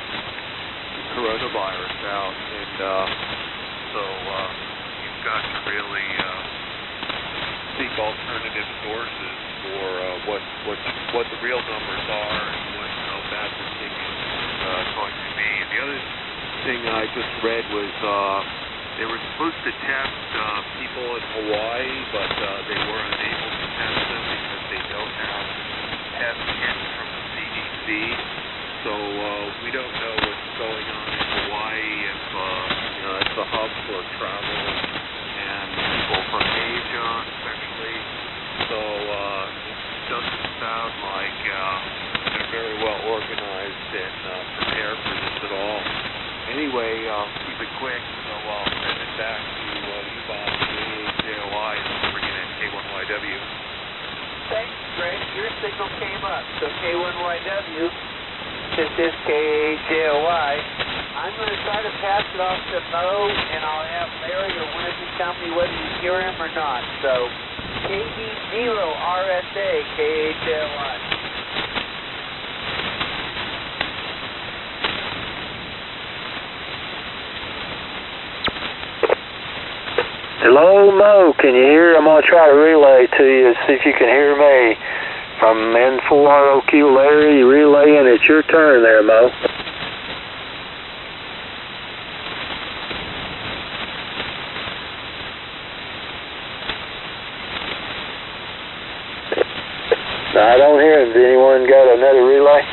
[SPEAKER 3] coronavirus out, and uh, so uh, you've got to really uh, seek alternative sources for uh, what what what the real numbers are and what how bad the thing is uh, going to be. And the other thing I just read was. Uh, They were supposed to test uh, people in Hawaii, but uh, they were unable to test them because they don't have test kits from the C D C. So uh, we don't know what's going on in Hawaii, if uh, you know, it's a hub for travel and people from Asia especially. So uh, it doesn't sound like uh, they're very well organized and uh, prepared for this at all. anyway, um, keep it quick, so I'll send it back to uh, U-Bob, K H J O Y, and we'll bring it in K one Y W.
[SPEAKER 1] Thanks, Greg. Your signal came up. So K one Y W, this is K H J O Y. I'm going to try to pass it off to Mo, and I'll have Larry or one of you tell me whether you hear him or not. So K D zero R S A, K H J O Y.
[SPEAKER 2] Hello, Mo. Can you hear? I'm going to try to relay to you, see if you can hear me. From N four R O Q, Larry, relaying. It's your turn there, Mo. I don't hear him. Has anyone got another relay?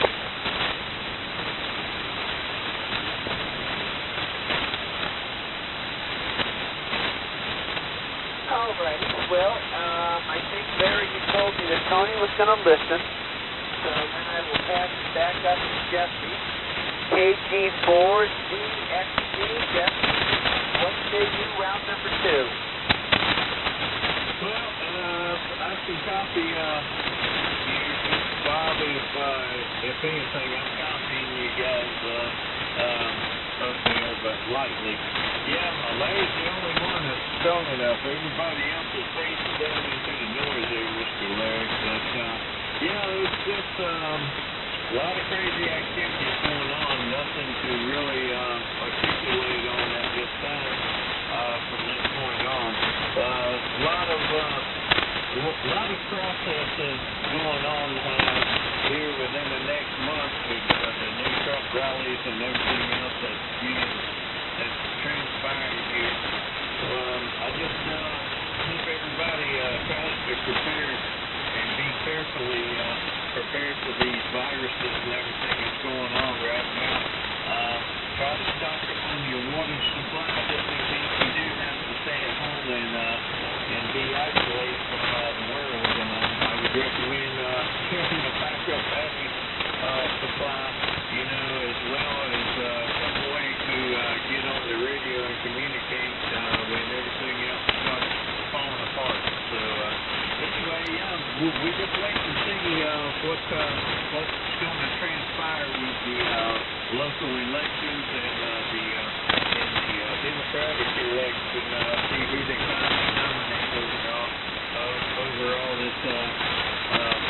[SPEAKER 1] All right. Well, um, I think, Larry, you told me that Tony was going to listen. So then I will pass it back up to Jesse. K G four D X D, Jesse. What say you, round number two?
[SPEAKER 5] Well, uh, I can copy, uh, you, Bob, if, uh, if anything, I'm copying you guys, uh, um, up there, but lightly. Yeah, Larry's the only one that's strong enough. Everybody else is facing down into the noise there, Mister Larry. But, uh, yeah, it's just, um, a lot of crazy activities going on. Nothing to really, uh, articulate on at this time, uh, from this point on. Uh, a lot of, uh, a lot of processes going on, uh, here within the next month with uh, the new truck rallies and everything else that's being, that's transpiring here. Um, I just, uh, hope everybody, uh, tries to prepare and be carefully, uh, prepared for these viruses and everything that's going on right now. Uh, try to stock up on your water supply just in case you do have to stay at home and, uh, and be isolated from uh, the world. And uh, I would recommend uh, carrying a backup battery uh, supply, you know, as well as uh, some way to uh, get on the radio and communicate uh, when everything else starts falling apart. So uh, anyway, yeah, we, we just wait to see uh, what uh, what's going to transpire with the uh, local elections and uh, the uh, and the uh, Democratic election. Uh, see who they finally nominate over all uh, over all this. Uh, uh,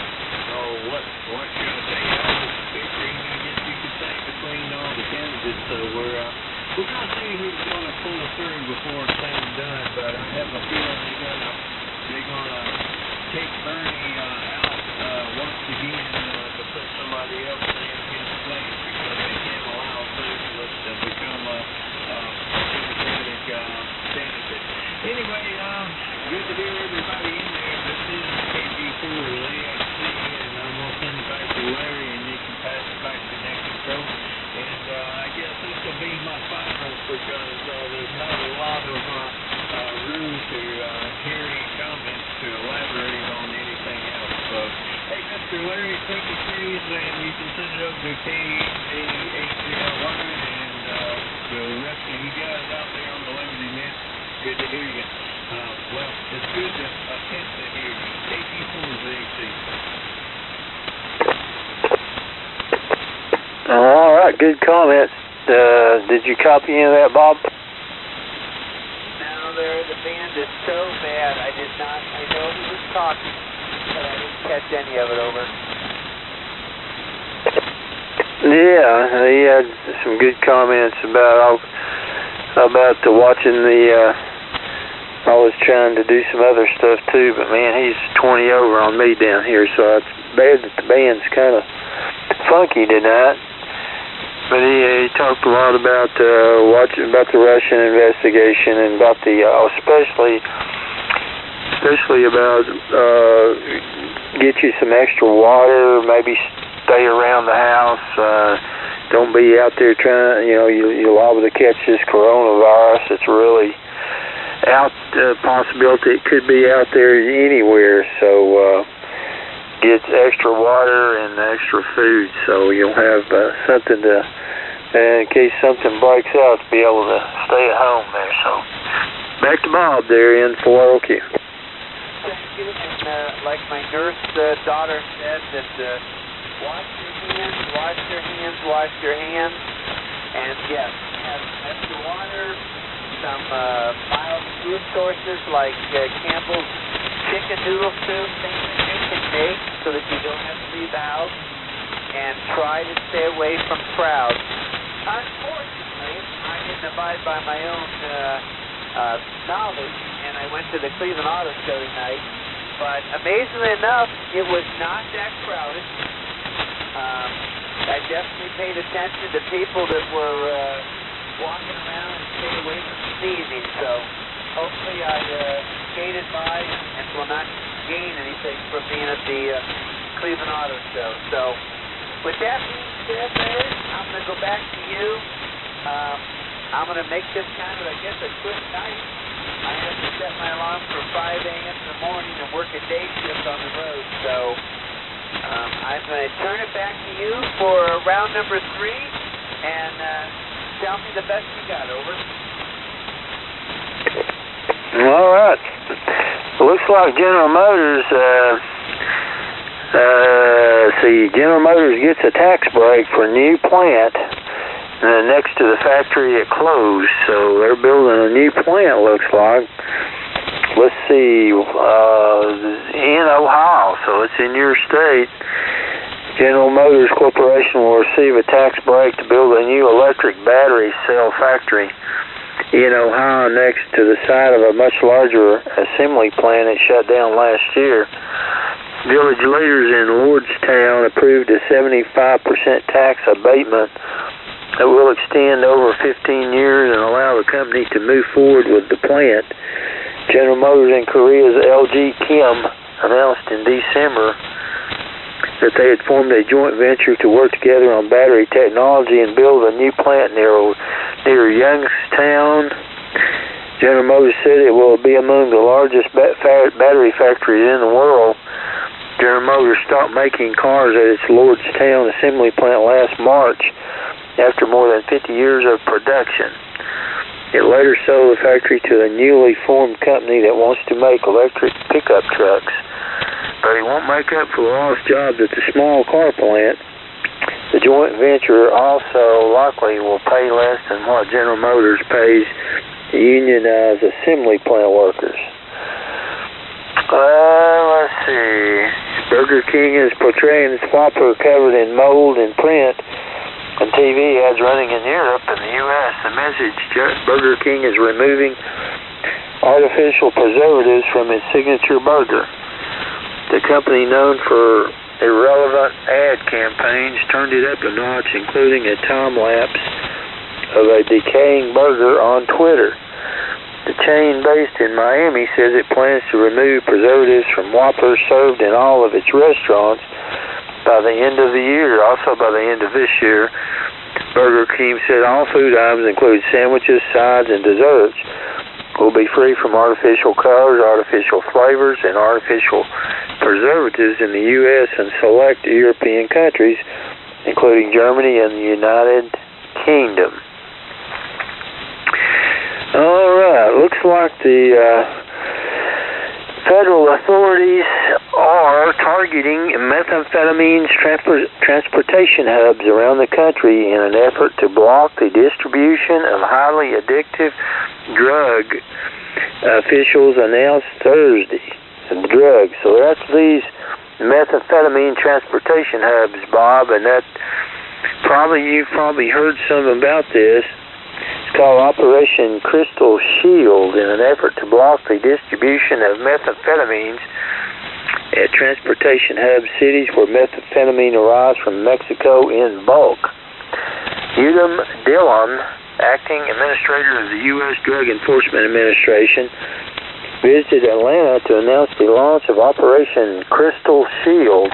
[SPEAKER 5] oh, what what should I say? All this bickering, I guess you could say, between all the candidates. So we're uh, we're gonna see who's gonna pull through before it's said and done. But I have a feeling they're gonna they're gonna take Bernie uh, out uh, once again uh, to put somebody else in his place because they can't allow socialists to become a, a Democratic uh, candidate. Anyway, uh, good to hear everybody in there. This is K G four with A X C, and I'm going to send it back to Larry, and you can pass it back to Nick Control. And uh, I guess this will be my final because uh, there's not a lot of uh, uh, room to uh, hear any comments to elaborate on anything else. So, hey, Mister Larry, take it please, and you can send it over to K H J O Y and uh, the rest of you guys out there on the Liberty Net. Good to hear you. Uh, well, it's good to attempt to hear you. K G four is A X C.
[SPEAKER 2] All right, good comment. Uh, did you copy any of that, Bob?
[SPEAKER 1] No, there, the band is so bad. I did not. I know he was talking, but I didn't catch any of it. Over.
[SPEAKER 2] Yeah, he had some good comments about about the watching the. Uh, I was trying to do some other stuff too, but man, he's twenty over on me down here, so it's bad that the band's kind of funky tonight. But he, he talked a lot about uh, watching about the Russian investigation and about the uh, especially especially about uh, get you some extra water, maybe stay around the house. Uh, don't be out there trying. You know, you, you're liable to catch this coronavirus. It's really out uh, possibility it could be out there anywhere. So. Uh, Get extra water and extra food, so you'll have uh, something to and in case something breaks out, to be able to stay at home there. So, back to Bob there in four L Q.
[SPEAKER 1] Thank you. And uh, like my nurse uh, daughter said, that uh, wash your hands, wash your hands, wash your hands. And yes, have extra water, some uh, mild food sources like uh, Campbell's chicken noodle soup, things that you can make so that you don't have to leave the house. And try to stay away from crowds. Unfortunately, I didn't abide by my own uh, uh, knowledge, and I went to the Cleveland Auto Show tonight. But amazingly enough, it was not that crowded. Um, I definitely paid attention to people that were uh, walking around and stayed away from sneezing. So hopefully I uh, skated by and will not gain anything from being at the uh, Cleveland Auto Show. So with that being said, Larry, I'm going to go back to you. Um, I'm going to make this kind of, I guess, a quick night. I have to set my alarm for five A M in the morning and work a day shift on the road. So um, I'm going to turn it back to you for round number three, and uh, tell me the best you got. Over.
[SPEAKER 2] All right. Looks like General Motors, uh, uh, see, General Motors gets a tax break for a new plant uh, next to the factory it closed. So they're building a new plant, looks like. Let's see, uh, in Ohio, so it's in your state. General Motors Corporation will receive a tax break to build a new electric battery cell factory in Ohio next to the site of a much larger assembly plant that shut down last year. Village leaders in Lordstown approved a seventy-five percent tax abatement that will extend over fifteen years and allow the company to move forward with the plant. General Motors in Korea's L G Chem announced in December that they had formed a joint venture to work together on battery technology and build a new plant near, near Youngstown. General Motors said it will be among the largest battery factories in the world. General Motors stopped making cars at its Lordstown assembly plant last March after more than fifty years of production. It later sold the factory to a newly formed company that wants to make electric pickup trucks. But it won't make up for the lost jobs at the small car plant. The joint venture also likely will pay less than what General Motors pays the unionized assembly plant workers. Uh, let's see. Burger King is portraying its Whopper covered in mold and print on T V ads running in Europe and the U S The message, Burger King is removing artificial preservatives from its signature burger. The company, known for irrelevant ad campaigns, turned it up a notch, including a time-lapse of a decaying burger on Twitter. The chain based in Miami says it plans to remove preservatives from Whoppers served in all of its restaurants by the end of the year. Also by the end of this year, Burger King said all food items, including sandwiches, sides, and desserts, will be free from artificial colors, artificial flavors, and artificial preservatives in the U S and select European countries, including Germany and the United Kingdom. All right, looks like the uh, federal authorities are targeting methamphetamine transport transportation hubs around the country in an effort to block the distribution of highly addictive drug. Officials announced Thursday. Drugs. So that's these methamphetamine transportation hubs, Bob, and that probably you've probably heard some about this. It's called Operation Crystal Shield in an effort to block the distribution of methamphetamines at transportation hub cities where methamphetamine arrives from Mexico in bulk. Udom Dillon, acting administrator of the U S Drug Enforcement Administration, visited Atlanta to announce the launch of Operation Crystal Shield.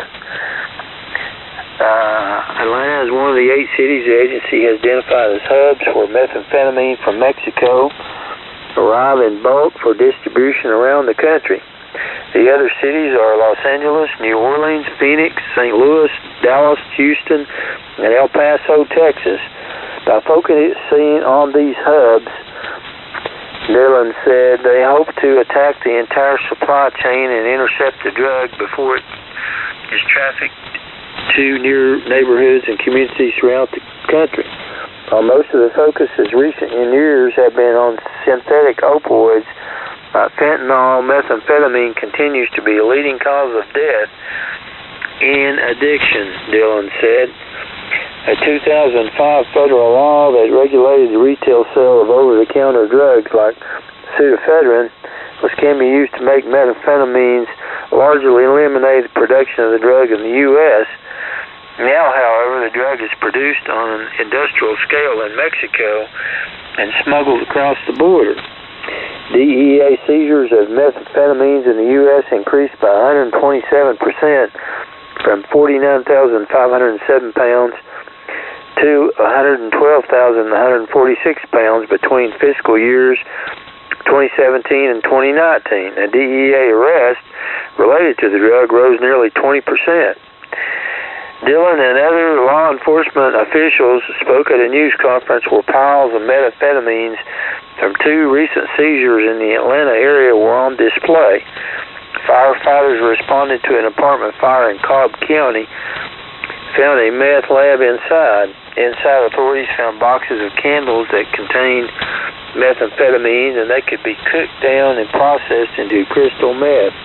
[SPEAKER 2] Uh, Atlanta is one of the eight cities the agency has identified as hubs where methamphetamine from Mexico arrive in bulk for distribution around the country. The other cities are Los Angeles, New Orleans, Phoenix, Saint Louis, Dallas, Houston, and El Paso, Texas. By focusing on these hubs, Dillon said they hope to attack the entire supply chain and intercept the drug before it is trafficked to near neighborhoods and communities throughout the country. While most of the focus in recent years have been on synthetic opioids, uh, fentanyl, methamphetamine continues to be a leading cause of death in addiction, Dillon said. A two thousand five federal law that regulated the retail sale of over-the-counter drugs like pseudoephedrine, which can be used to make methamphetamines, largely eliminated the production of the drug in the U S Now, however, the drug is produced on an industrial scale in Mexico and smuggled across the border. D E A seizures of methamphetamines in the U S increased by one hundred twenty-seven percent from forty-nine thousand five hundred seven pounds to one hundred twelve thousand one hundred forty-six pounds between fiscal years twenty seventeen and twenty nineteen. A D E A arrest related to the drug rose nearly twenty percent. Dillon and other law enforcement officials spoke at a news conference where piles of methamphetamines from two recent seizures in the Atlanta area were on display. Firefighters responded to an apartment fire in Cobb County, found a meth lab inside. Inside, authorities found boxes of candles that contained methamphetamine, and they could be cooked down and processed into crystal meth.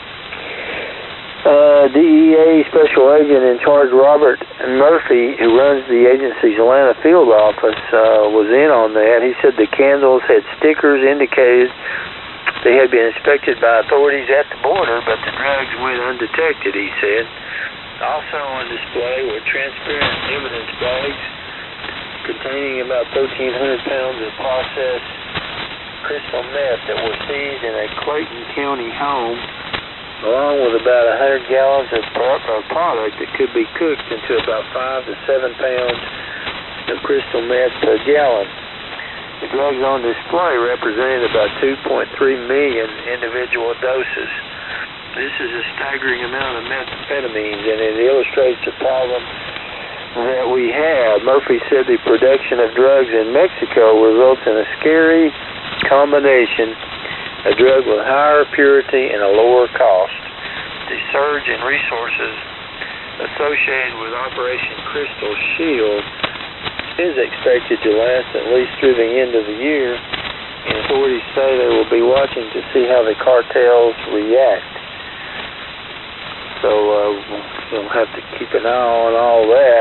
[SPEAKER 2] Uh, D E A Special Agent in charge Robert Murphy, who runs the agency's Atlanta field office, uh, was in on that. He said the candles had stickers indicated they had been inspected by authorities at the border, but the drugs went undetected, he said. Also on display were transparent evidence bags containing about thirteen hundred pounds of processed crystal meth that were seized in a Clayton County home, along with about one hundred gallons of product that could be cooked into about five to seven pounds of crystal meth per gallon. The drugs on display represented about two point three million individual doses. This is a staggering amount of methamphetamines, and it illustrates the problem that we have. Murphy said the production of drugs in Mexico results in a scary combination, a drug with higher purity and a lower cost. The surge in resources associated with Operation Crystal Shield is expected to last at least through the end of the year, and authorities say they will be watching to see how the cartels react. So uh, we'll have to keep an eye on all that.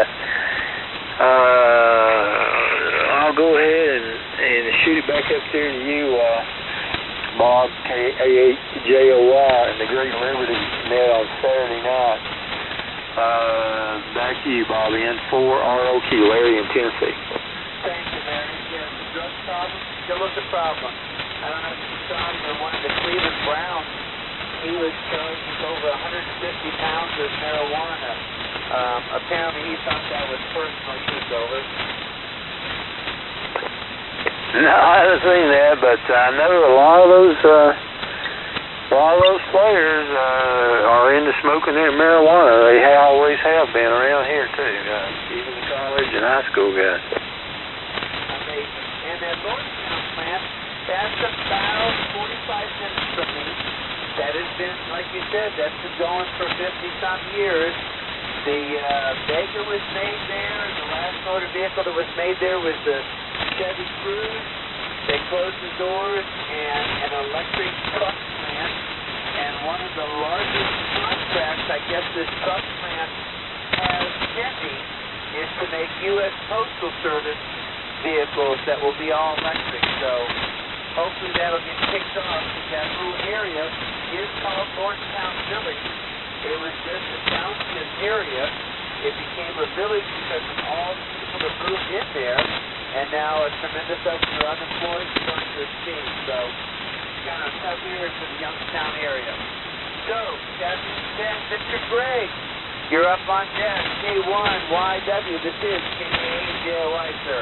[SPEAKER 2] Uh, I'll go ahead and, and shoot it back up there to you, uh, Bob, K A H J O Y, and the Great Liberty met on Saturday night. Uh, back to you, Bobby, and for R O Q, Larry in Tennessee.
[SPEAKER 1] Thank you, Larry. Yes, the drug problem still is a problem. I don't know if you saw him, but one of the Cleveland Browns, he was charged with over one hundred fifty pounds of marijuana. Um, apparently he thought that was personal use, over.
[SPEAKER 2] No, I haven't seen that, but I know a lot of those, uh, a lot of those players uh, are into smoking their marijuana. They always have been around here too, uh, even the college and high school guys.
[SPEAKER 1] Amazing. And that Lordstown plant, that's about forty-five minutes from me. That has been, like you said, that's been going for fifty-some years. The uh, Baker was made there, and the last motor vehicle that was made there was the Chevy Cruze. They closed the doors, and an electric truck plant, and one of the largest contracts I guess this truck plant has pending is to make U S Postal Service vehicles that will be all electric. So hopefully that'll get kicked off, because that little area is called Lordstown Village. It was just a township area. It became a village because of all the people that moved in there, and now a tremendous number of unemployed is going to escape. So, kind of tough years for the Youngstown area. So, that being said, Mister Gregg, you're up on deck. K one Y W, this is K A H J O Y, sir.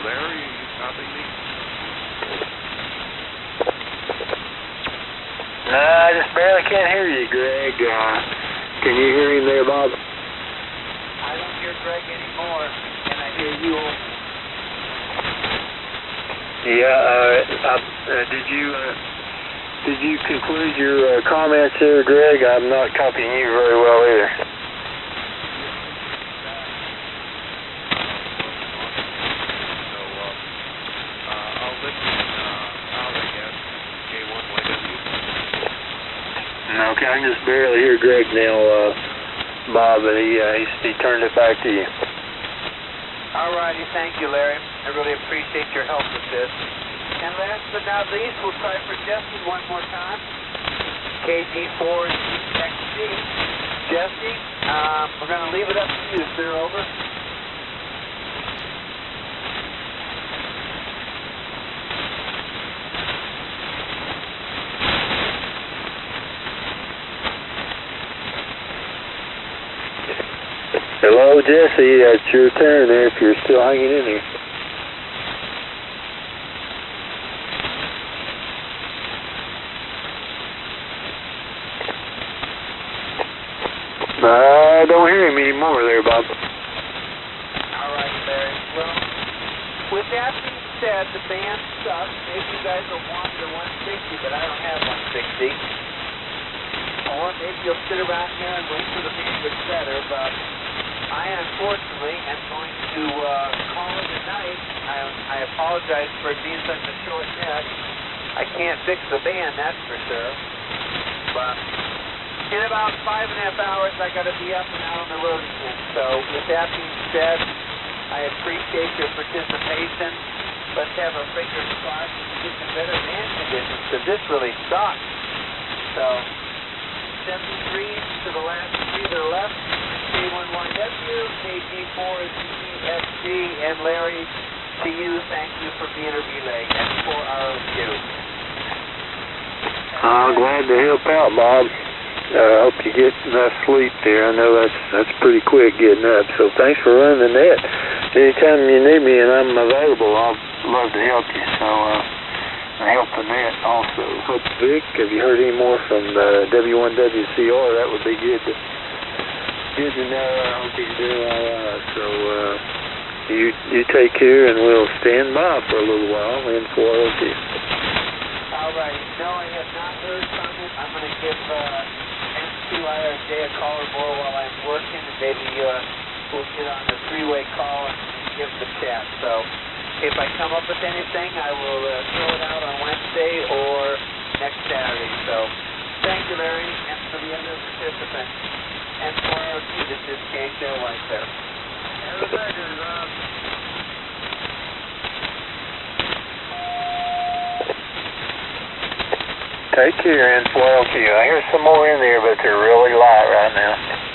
[SPEAKER 3] Larry, are you copying me?
[SPEAKER 2] No, I just barely can't hear you, Greg. Uh, can you hear him there, Bob?
[SPEAKER 1] I don't hear Greg anymore, and I hear you.
[SPEAKER 2] Yeah, uh, I, uh, did you uh, did you conclude your uh, comments there, Greg? I'm not copying you very well either.
[SPEAKER 3] So, uh, uh, I'll listen uh, out, I guess, K one Y W.
[SPEAKER 2] Okay, I can just barely hear Greg now, uh, Bob, and he, uh, he, he turned it back to you.
[SPEAKER 1] All righty, thank you, Larry. I really appreciate your help with this. And last but not least, we'll try for Jesse one more time. K G four X C. Jesse, um, we're going to leave it up to you, sir. Over.
[SPEAKER 2] Hello, Jesse. It's your turn there if you're still hanging in here. I don't hear him anymore there, Bob.
[SPEAKER 1] All right, Larry. Well, with that being said, the band sucks. Maybe you guys will want the one sixty, but I don't have one sixty. Or maybe you'll sit around here and wait for the band to get better, but I unfortunately am going to uh, call it a night. I, I apologize for it being such a short net. I can't fix the band, that's for sure. But in about five and a half hours, I got to be up and out on the road again. So with that being said, I appreciate your participation. Let's have our fingers crossed to get some better band conditions, because this really sucks. So seventy-three to the last three that are left. K one Y W, K G four Z X G, and Larry, to you, thank you for being a relay. X four R O Q.
[SPEAKER 2] I'm glad to help out, Bob. I uh, hope you get enough sleep there. I know that's that's pretty quick getting up. So thanks for running the net. Anytime you need me and I'm available, I'll love to help you. So uh, and help the net also. Hope Vic, have you heard any more from the W one W C R? That would be good to good to know. I hope he's doing all right. So uh, you you take care, and we'll stand by for a little while in four oh two.
[SPEAKER 1] All right. No, I have not heard from him. I'm going to give uh, M two I R J a call or more while I'm working, and maybe uh, we'll get on a three-way call and give the chat. So if I come up with anything, I will uh, throw it out on Wednesday or next Saturday. So thank you, Larry, and for the other participants. And for our team, this is King Joe White there. Have a good one, Rob.
[SPEAKER 2] Take care, N four L Q. I hear some more in there, but they're really light right now.